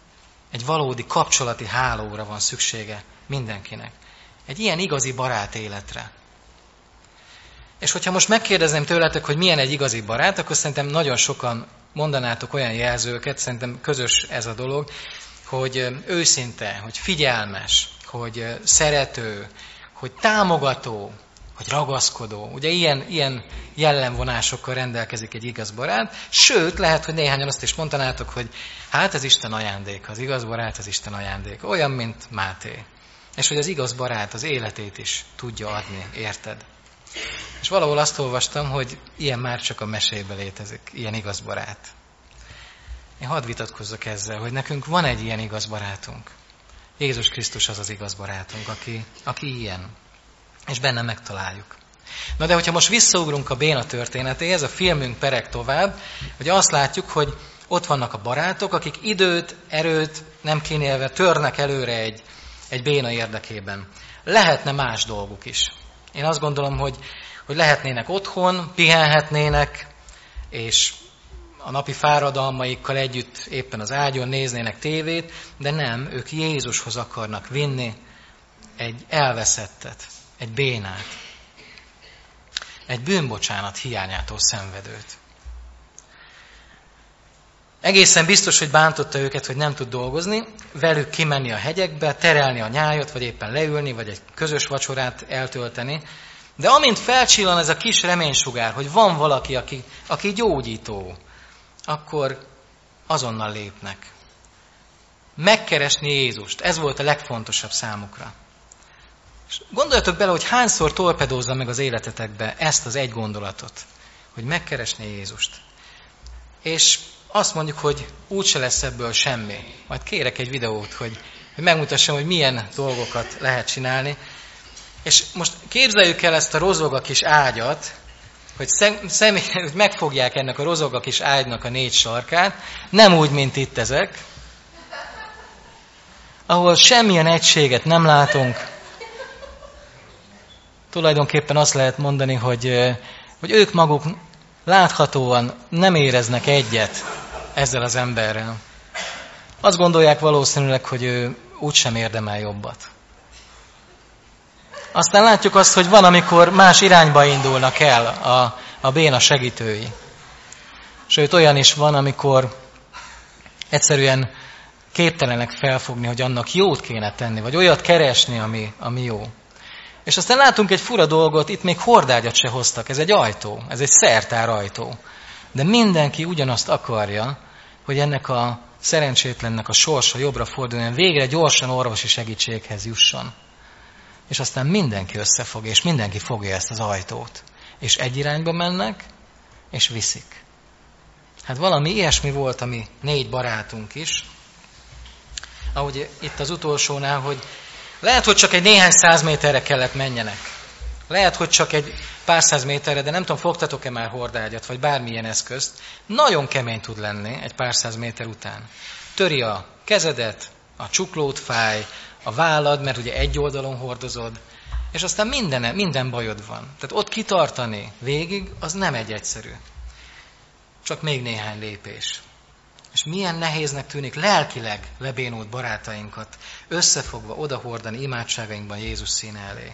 Egy valódi kapcsolati hálóra van szüksége mindenkinek. Egy ilyen igazi barát életre. És hogyha most megkérdezném tőletek, hogy milyen egy igazi barát, akkor szerintem nagyon sokan mondanátok olyan jelzőket, szerintem közös ez a dolog, hogy őszinte, hogy figyelmes, hogy szerető, hogy támogató, hogy ragaszkodó. Ugye ilyen jellemvonásokkal rendelkezik egy igaz barát, sőt, lehet, hogy néhányan azt is mondanátok, hogy hát ez Isten ajándék, az igaz barát az Isten ajándék, olyan, mint Máté. És hogy az igaz barát az életét is tudja adni, érted? És valahol azt olvastam, hogy ilyen már csak a mesében létezik, ilyen igaz barát. Én hadd vitatkozzak ezzel, hogy nekünk van egy ilyen igaz barátunk. Jézus Krisztus az az igaz barátunk, aki ilyen. És benne megtaláljuk. Na de hogyha most visszaugrunk a béna történetéhez, a filmünk pereg tovább, hogy azt látjuk, hogy ott vannak a barátok, akik időt, erőt nem kínélve törnek előre egy béna érdekében. Lehetne más dolguk is. Én azt gondolom, hogy lehetnének otthon, pihenhetnének, és a napi fáradalmaikkal együtt éppen az ágyon néznének tévét, de nem, ők Jézushoz akarnak vinni egy elveszettet, egy bénát, egy bűnbocsánat hiányától szenvedőt. Egészen biztos, hogy bántotta őket, hogy nem tud dolgozni, velük kimenni a hegyekbe, terelni a nyájat, vagy éppen leülni, vagy egy közös vacsorát eltölteni. De amint felcsillan ez a kis reménysugár, hogy van valaki, aki gyógyító, akkor azonnal lépnek. Megkeresni Jézust, ez volt a legfontosabb számukra. És gondoljatok bele, hogy hányszor torpedózza meg az életetekbe ezt az egy gondolatot, hogy megkeresni Jézust. És azt mondjuk, hogy úgyse lesz ebből semmi. Majd kérek egy videót, hogy megmutassam, hogy milyen dolgokat lehet csinálni. És most képzeljük el ezt a rozog kis ágyat, hogy megfogják ennek a rozog kis ágynak a 4 sarkát, nem úgy, mint itt ezek, ahol semmilyen egységet nem látunk. Tulajdonképpen azt lehet mondani, hogy ők maguk láthatóan nem éreznek egyet ezzel az emberrel. Azt gondolják valószínűleg, hogy ő úgysem érdemel jobbat. Aztán látjuk azt, hogy van, amikor más irányba indulnak el a béna segítői. Sőt, olyan is van, amikor egyszerűen képtelenek felfogni, hogy annak jót kéne tenni, vagy olyat keresni, ami jó. És aztán látunk egy fura dolgot, itt még hordágyat se hoztak, ez egy ajtó, ez egy szertár ajtó. De mindenki ugyanazt akarja, hogy ennek a szerencsétlennek a sorsa jobbra forduljon, végre gyorsan orvosi segítséghez jusson. És aztán mindenki összefog, és mindenki fogja ezt az ajtót. És egy irányba mennek, és viszik. Hát valami ilyesmi volt a mi 4 barátunk is. Ahogy itt az utolsónál, hogy lehet, hogy csak egy néhány 100 méterre kellett menjenek. Lehet, hogy csak egy pár 100 méterre, de nem tudom, fogtatok-e már hordágyat, vagy bármilyen eszközt. Nagyon kemény tud lenni egy pár 100 méter után. Töri a kezedet, a csuklót fáj, a vállad, mert ugye egy oldalon hordozod, és aztán minden bajod van. Tehát ott kitartani végig, az nem egy egyszerű. Csak még néhány lépés. És milyen nehéznek tűnik lelkileg lebénult barátainkat összefogva odahordani imádságainkban Jézus színe elé.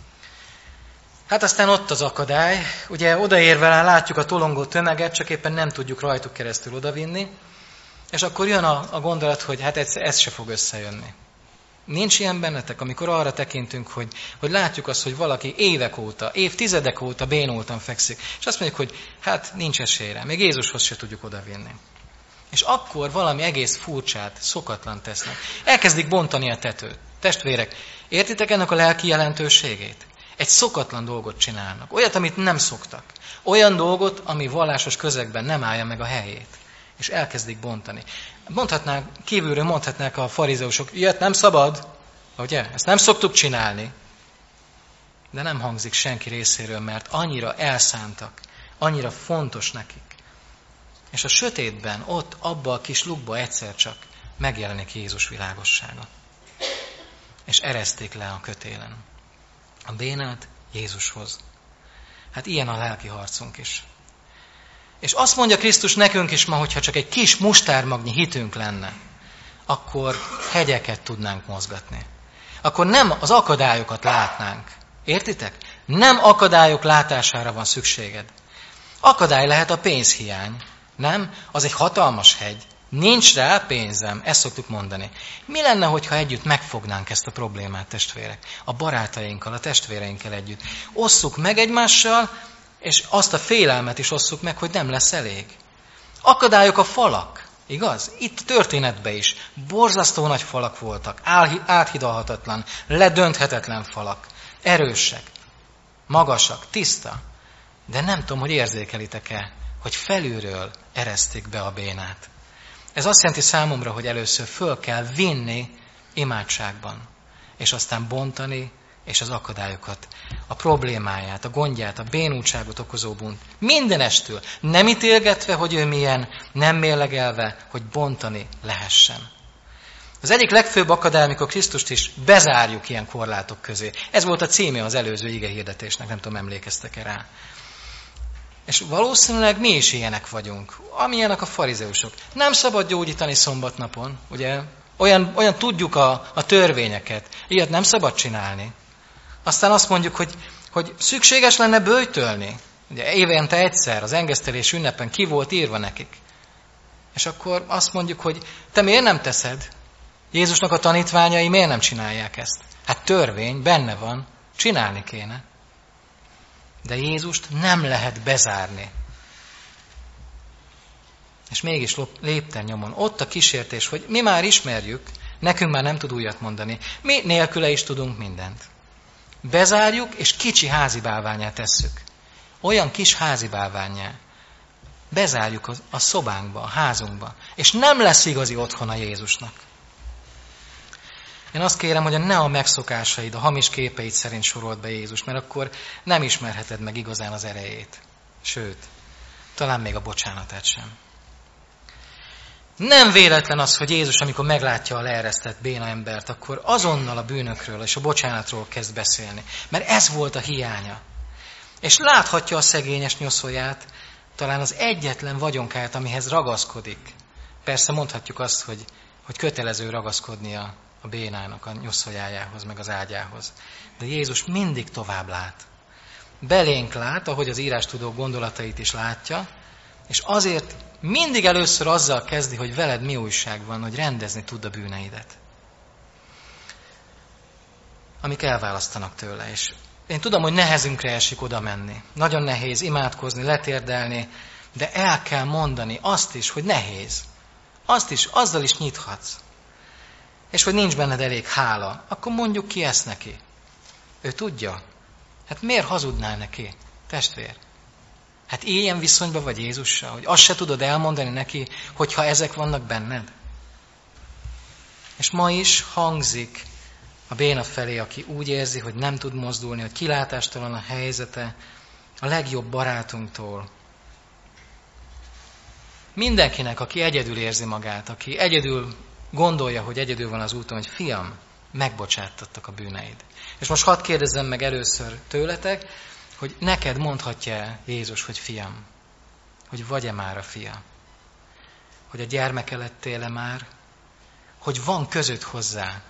Hát aztán ott az akadály, ugye odaérve látjuk a tolongó tömeget, csak éppen nem tudjuk rajtuk keresztül odavinni, és akkor jön a gondolat, hogy hát ez se fog összejönni. Nincs ilyen bennetek, amikor arra tekintünk, hogy látjuk azt, hogy valaki évek óta, évtizedek óta bénultan fekszik, és azt mondjuk, hogy hát nincs esélyre, még Jézushoz se tudjuk odavinni. És akkor valami egész furcsát, szokatlan tesznek. Elkezdik bontani a tetőt. Testvérek, értitek ennek a lelki jelentőségét? Egy szokatlan dolgot csinálnak. Olyat, amit nem szoktak. Olyan dolgot, ami vallásos közegben nem állja meg a helyét. És elkezdik bontani. Kívülről mondhatnák a farizeusok, ilyet nem szabad, ugye? Ezt nem szoktuk csinálni. De nem hangzik senki részéről, mert annyira elszántak, annyira fontos nekik. És a sötétben, ott, abba a kis lukba egyszer csak megjelenik Jézus világossága. És ereszték le a kötélen a bénát Jézushoz. Hát ilyen a lelki harcunk is. És azt mondja Krisztus nekünk is ma, hogyha csak egy kis mustármagnyi hitünk lenne, akkor hegyeket tudnánk mozgatni. Akkor nem az akadályokat látnánk. Értitek? Nem akadályok látására van szükséged. Akadály lehet a pénzhiány. Nem? Az egy hatalmas hegy. Nincs rá pénzem, ezt szoktuk mondani. Mi lenne, hogyha együtt megfognánk ezt a problémát, testvérek? A barátainkkal, a testvéreinkkel együtt. Osszuk meg egymással, és azt a félelmet is osszuk meg, hogy nem lesz elég. Akadályok a falak, igaz? Itt a történetben is borzasztó nagy falak voltak, áthidalhatatlan, ledönthetetlen falak, erősek, magasak, tiszta. De nem tudom, hogy érzékelitek-e, hogy felülről ereszték be a bénát. Ez azt jelenti számomra, hogy először föl kell vinni imádságban, és aztán bontani, és az akadályokat, a problémáját, a gondját, a bénultságot okozó bunt. Mindenestől, nem ítélgetve, hogy ő milyen, nem mérlegelve, hogy bontani lehessen. Az egyik legfőbb akadály, amikor Krisztust is bezárjuk ilyen korlátok közé. Ez volt a címe az előző igehirdetésnek, nem tudom, emlékeztek-e rá. És valószínűleg mi is ilyenek vagyunk, amilyenek a farizeusok. Nem szabad gyógyítani szombatnapon, ugye? Olyan tudjuk a törvényeket, ilyet nem szabad csinálni. Aztán azt mondjuk, hogy szükséges lenne böjtölni. Ugye évente egyszer az engesztelés ünnepen ki volt írva nekik. És akkor azt mondjuk, hogy te miért nem teszed? Jézusnak a tanítványai miért nem csinálják ezt? Hát törvény, benne van, csinálni kéne. De Jézust nem lehet bezárni. És mégis lépten nyomon. Ott a kísértés, hogy mi már ismerjük, nekünk már nem tud újat mondani. Mi nélküle is tudunk mindent. Bezárjuk, és kicsi házi bálványát tesszük. Olyan kis házi bálványá. Bezárjuk a szobánkba, a házunkba. És nem lesz igazi otthona Jézusnak. Én azt kérem, hogy ne a megszokásaid, a hamis képeid szerint sorold be Jézus, mert akkor nem ismerheted meg igazán az erejét. Sőt, talán még a bocsánatát sem. Nem véletlen az, hogy Jézus, amikor meglátja a leeresztett béna embert, akkor azonnal a bűnökről és a bocsánatról kezd beszélni. Mert ez volt a hiánya. És láthatja a szegényes nyoszóját, talán az egyetlen vagyonkát, amihez ragaszkodik. Persze mondhatjuk azt, hogy kötelező ragaszkodnia a bénának a nyoszójájához, meg az ágyához. De Jézus mindig tovább lát. Belénk lát, ahogy az írástudó gondolatait is látja, és azért mindig először azzal kezdi, hogy veled mi újság van, hogy rendezni tud a bűneidet. Amik elválasztanak tőle. És én tudom, hogy nehezünkre esik oda menni. Nagyon nehéz imádkozni, letérdelni, de el kell mondani azt is, hogy nehéz. Azzal is nyithatsz. És hogy nincs benned elég hála, akkor mondjuk ki ezt neki. Ő tudja. Hát miért hazudnál neki, testvér? Hát ilyen viszonyban vagy Jézussal, hogy azt se tudod elmondani neki, hogyha ezek vannak benned. És ma is hangzik a béna felé, aki úgy érzi, hogy nem tud mozdulni, hogy kilátástalan a helyzete, a legjobb barátunktól. Mindenkinek, aki egyedül érzi magát, aki egyedül gondolja, hogy egyedül van az úton, hogy fiam, megbocsáttattak a bűneid. És most hadd kérdezzem meg először tőletek, hogy neked mondhatja Jézus, hogy fiam, hogy vagy-e már a fia, hogy a gyermeke lettél-e már, hogy van között hozzá.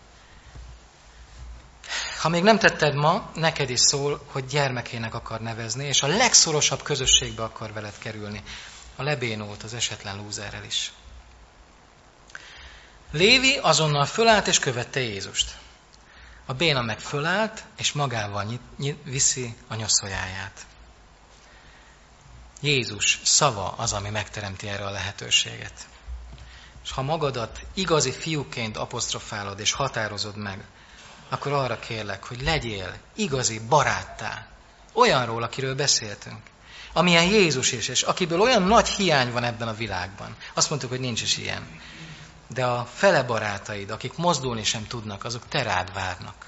Ha még nem tetted ma, neked is szól, hogy gyermekének akar nevezni, és a legszorosabb közösségbe akar veled kerülni. A lebénult, az esetlen lúzerrel is. Lévi azonnal fölállt és követte Jézust. A béna meg fölállt, és magával viszi a nyoszójáját. Jézus szava az, ami megteremti erre a lehetőséget. És ha magadat igazi fiúként apostrofálod és határozod meg, akkor arra kérlek, hogy legyél igazi baráttá. Olyanról, akiről beszéltünk. Amilyen Jézus is, és akiből olyan nagy hiány van ebben a világban. Azt mondtuk, hogy nincs is ilyen. De a fele barátaid, akik mozdulni sem tudnak, azok te rád várnak.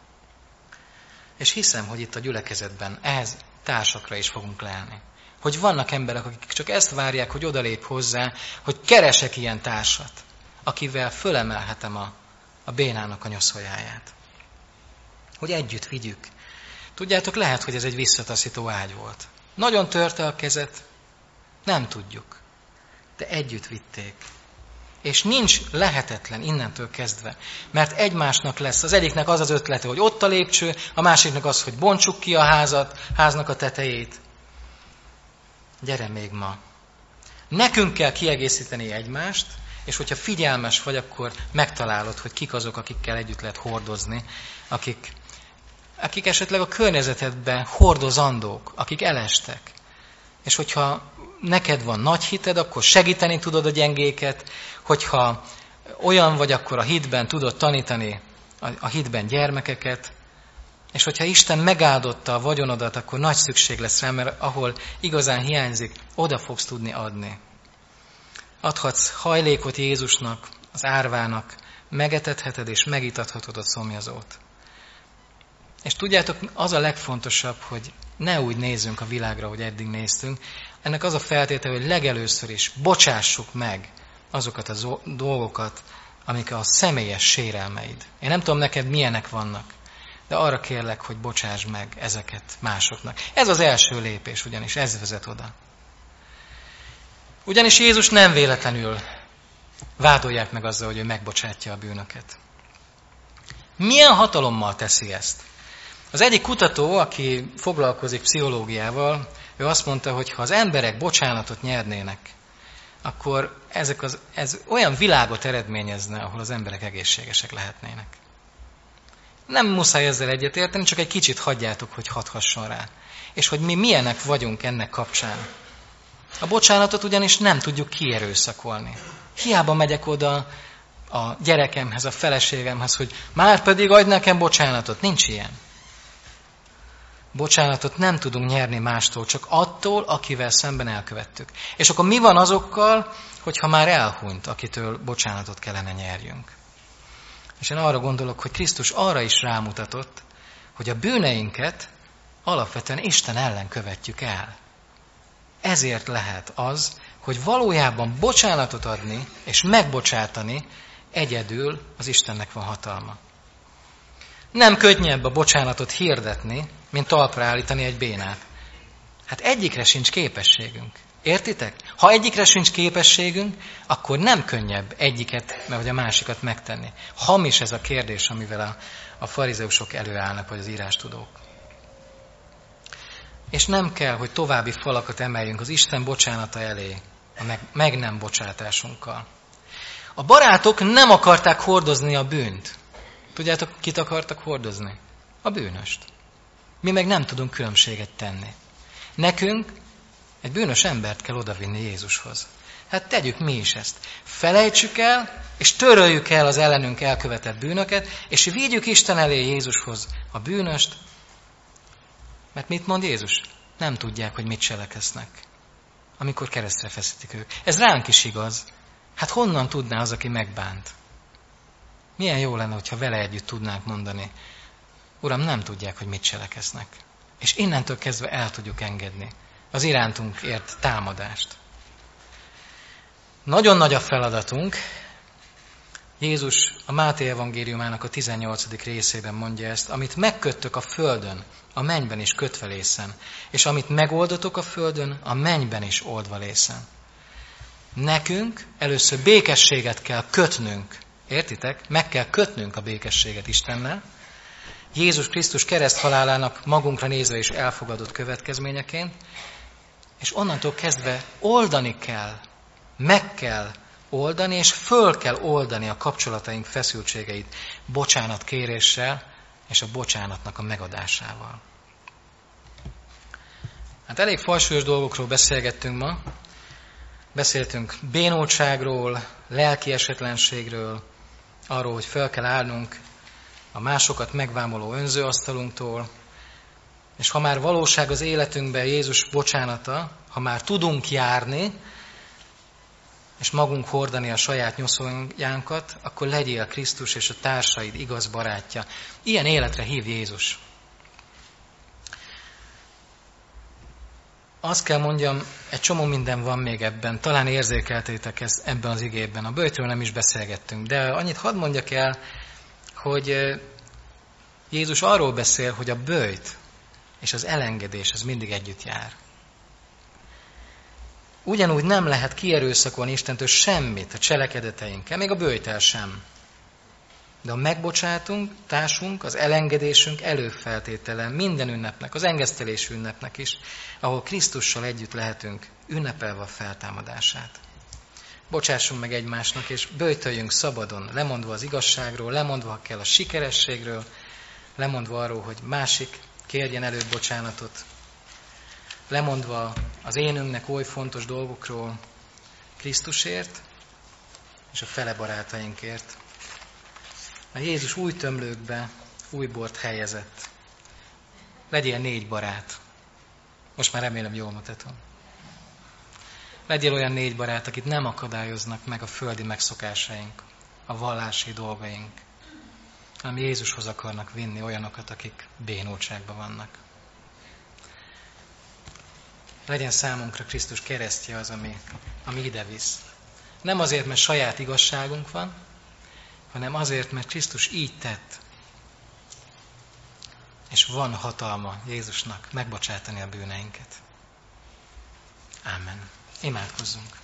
És hiszem, hogy itt a gyülekezetben ehhez társakra is fogunk lelni. Hogy vannak emberek, akik csak ezt várják, hogy odalép hozzá, hogy keresek ilyen társat, akivel fölemelhetem a bénának a nyoszójáját. Hogy együtt vigyük. Tudjátok, lehet, hogy ez egy visszataszító ágy volt. Nagyon törte a kezet, nem tudjuk. De együtt vitték. És nincs lehetetlen innentől kezdve, mert egymásnak lesz. Az egyiknek az az ötlete, hogy ott a lépcső, a másiknak az, hogy bontsuk ki a háznak a tetejét. Gyere még ma! Nekünk kell kiegészíteni egymást, és hogyha figyelmes vagy, akkor megtalálod, hogy kik azok, akikkel együtt lehet hordozni, akik esetleg a környezetedben hordozandók, akik elestek. És hogyha neked van nagy hited, akkor segíteni tudod a gyengéket, hogyha olyan vagy, akkor a hitben tudod tanítani a hitben gyermekeket, és hogyha Isten megáldotta a vagyonodat, akkor nagy szükség lesz rá, mert ahol igazán hiányzik, oda fogsz tudni adni. Adhatsz hajlékot Jézusnak, az árvának, megetetheted és megitathatod a szomjazót. És tudjátok, az a legfontosabb, hogy ne úgy nézzünk a világra, hogy eddig néztünk. Ennek az a feltétele, hogy legelőször is bocsássuk meg azokat a dolgokat, amik a személyes sérelmeid. Én nem tudom neked milyenek vannak, de arra kérlek, hogy bocsáss meg ezeket másoknak. Ez az első lépés, ugyanis ez vezet oda. Ugyanis Jézus nem véletlenül vádolják meg azzal, hogy ő megbocsátja a bűnöket. Milyen hatalommal teszi ezt? Az egyik kutató, aki foglalkozik pszichológiával, ő azt mondta, hogy ha az emberek bocsánatot nyernének, akkor ez olyan világot eredményezne, ahol az emberek egészségesek lehetnének. Nem muszáj ezzel egyetérteni, csak egy kicsit hagyjátok, hogy hathasson rá. És hogy mi milyenek vagyunk ennek kapcsán. A bocsánatot ugyanis nem tudjuk kierőszakolni. Hiába megyek oda a gyerekemhez, a feleségemhez, hogy már pedig adj nekem bocsánatot. Nincs ilyen. Bocsánatot nem tudunk nyerni mástól, csak attól, akivel szemben elkövettük. És akkor mi van azokkal, hogyha már elhunyt, akitől bocsánatot kellene nyerjünk? És én arra gondolok, hogy Krisztus arra is rámutatott, hogy a bűneinket alapvetően Isten ellen követjük el. Ezért lehet az, hogy valójában bocsánatot adni és megbocsátani egyedül az Istennek van hatalma. Nem könnyebb a bocsánatot hirdetni, mint talpra állítani egy bénát. Hát egyikre sincs képességünk. Értitek? Ha egyikre sincs képességünk, akkor nem könnyebb egyiket, vagy a másikat megtenni. Hamis ez a kérdés, amivel a farizeusok előállnak, vagy az írástudók. És nem kell, hogy további falakat emeljünk az Isten bocsánata elé, a meg nem bocsátásunkkal. A barátok nem akarták hordozni a bűnt. Tudjátok, kit akartak hordozni? A bűnöst. Mi meg nem tudunk különbséget tenni. Nekünk egy bűnös embert kell odavinni Jézushoz. Hát tegyük mi is ezt. Felejtsük el, és töröljük el az ellenünk elkövetett bűnöket, és vigyük Isten elé Jézushoz a bűnöst, mert mit mond Jézus? Nem tudják, hogy mit cselekednek, amikor keresztre feszítik ők. Ez ránk is igaz. Hát honnan tudná az, aki megbánt? Milyen jó lenne, hogyha vele együtt tudnánk mondani, Uram, nem tudják, hogy mit cselekednek. És innentől kezdve el tudjuk engedni az irántunk ért támadást. Nagyon nagy a feladatunk. Jézus a Máté evangéliumának a 18. részében mondja ezt, amit megköttök a földön, a mennyben is kötve lészen, és amit megoldotok a földön, a mennyben is oldva lészen. Nekünk először békességet kell kötnünk, értitek? Meg kell kötnünk a békességet Istennel, Jézus Krisztus kereszthalálának magunkra nézve is elfogadott következményeként, és onnantól kezdve oldani kell, meg kell oldani, és föl kell oldani a kapcsolataink feszültségeit bocsánat kéréssel és a bocsánatnak a megadásával. Hát elég fajsúlyos dolgokról beszélgettünk ma. Beszéltünk bénultságról, lelki esetlenségről, arról, hogy fel kell állnunk a másokat megvámoló önzőasztalunktól, és ha már valóság az életünkben Jézus bocsánata, ha már tudunk járni, és magunk hordani a saját nyoszonjánkat, akkor legyél Krisztus és a társaid igaz barátja. Ilyen életre hív Jézus. Azt kell mondjam, egy csomó minden van még ebben, talán érzékeltétek ezt ebben az igében. A böjtről nem is beszélgettünk, de annyit hadd mondjak el, hogy Jézus arról beszél, hogy a böjt és az elengedés az mindig együtt jár. Ugyanúgy nem lehet kierőszakolni Istentől semmit a cselekedeteinkkel, még a böjtel sem. De a megbocsátunk, társunk, az elengedésünk előfeltétele minden ünnepnek, az engesztelés ünnepnek is, ahol Krisztussal együtt lehetünk, ünnepelve a feltámadását. Bocsássunk meg egymásnak, és böjtöljünk szabadon, lemondva az igazságról, lemondva, ha kell, a sikerességről, lemondva arról, hogy másik kérjen előbb bocsánatot, lemondva az énünknek oly fontos dolgokról Krisztusért és a fele barátainkért. Mert Jézus új tömlőkbe új bort helyezett. Legyél 4 barát. Most már remélem jól mutatom. Legyél olyan 4 barát, akit nem akadályoznak meg a földi megszokásaink, a vallási dolgaink, hanem Jézushoz akarnak vinni olyanokat, akik bénultságban vannak. Legyen számunkra Krisztus keresztje az, ami ide visz. Nem azért, mert saját igazságunk van, hanem azért, mert Krisztus így tett. És van hatalma Jézusnak megbocsátani a bűneinket. Ámen. Imádkozzunk.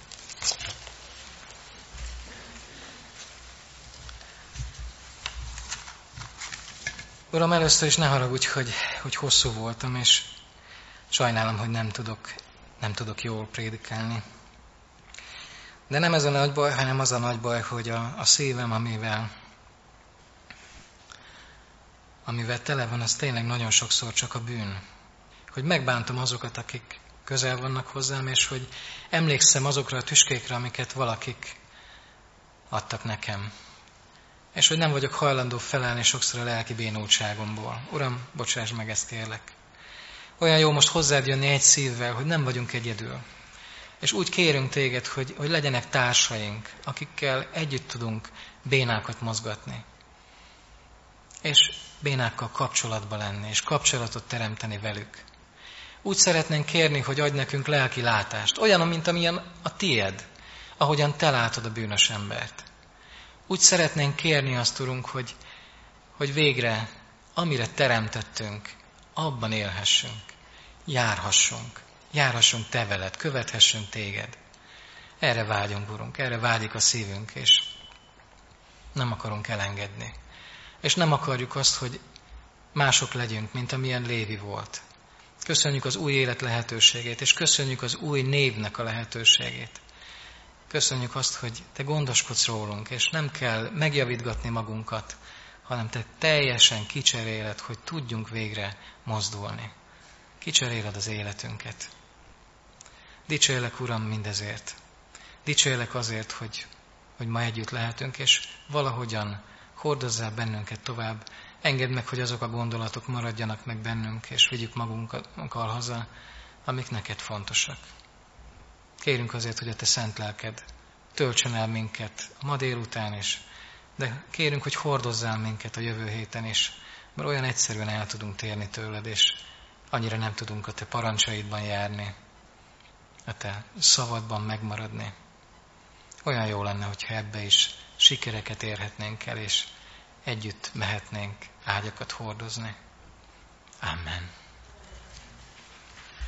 Uram, először is ne haragudj, hogy hosszú voltam, és sajnálom, hogy nem tudok jól prédikálni. De nem ez a nagy baj, hanem az a nagy baj, hogy a szívem, amivel tele van, az tényleg nagyon sokszor csak a bűn. Hogy megbántom azokat, akik közel vannak hozzám, és hogy emlékszem azokra a tüskékre, amiket valakik adtak nekem. És hogy nem vagyok hajlandó felállni sokszor a lelki bénultságomból. Uram, bocsáss meg, ezt kérlek. Olyan jó most hozzád jönni egy szívvel, hogy nem vagyunk egyedül. És úgy kérünk téged, hogy legyenek társaink, akikkel együtt tudunk bénákat mozgatni. És bénákkal kapcsolatba lenni, és kapcsolatot teremteni velük. Úgy szeretnénk kérni, hogy adj nekünk lelki látást, olyan, mint amilyen a tied, ahogyan te látod a bűnös embert. Úgy szeretnénk kérni azt, Urunk, hogy végre, amire teremtettünk, abban élhessünk, járhassunk te veled, követhessünk téged. Erre vágyunk, Urunk, erre vágyik a szívünk, és nem akarunk elengedni. És nem akarjuk azt, hogy mások legyünk, mint amilyen Lévi volt. Köszönjük az új élet lehetőségét, és köszönjük az új névnek a lehetőségét. Köszönjük azt, hogy te gondoskodsz rólunk, és nem kell megjavítgatni magunkat, hanem te teljesen kicseréled, hogy tudjunk végre mozdulni. Kicseréled az életünket. Dicsérlek, Uram, mindezért. Dicsérlek azért, hogy ma együtt lehetünk, és valahogyan hordozzál bennünket tovább. Engedd meg, hogy azok a gondolatok maradjanak meg bennünk, és vigyük magunkkal haza, amik neked fontosak. Kérünk azért, hogy a te szent lelked töltsön el minket a ma délután is, de kérünk, hogy hordozzál minket a jövő héten is, mert olyan egyszerűen el tudunk térni tőled, és annyira nem tudunk a te parancsaidban járni, a te szavadban megmaradni. Olyan jó lenne, hogyha ebbe is sikereket érhetnénk el, és együtt mehetnénk ágyakat hordozni. Amen.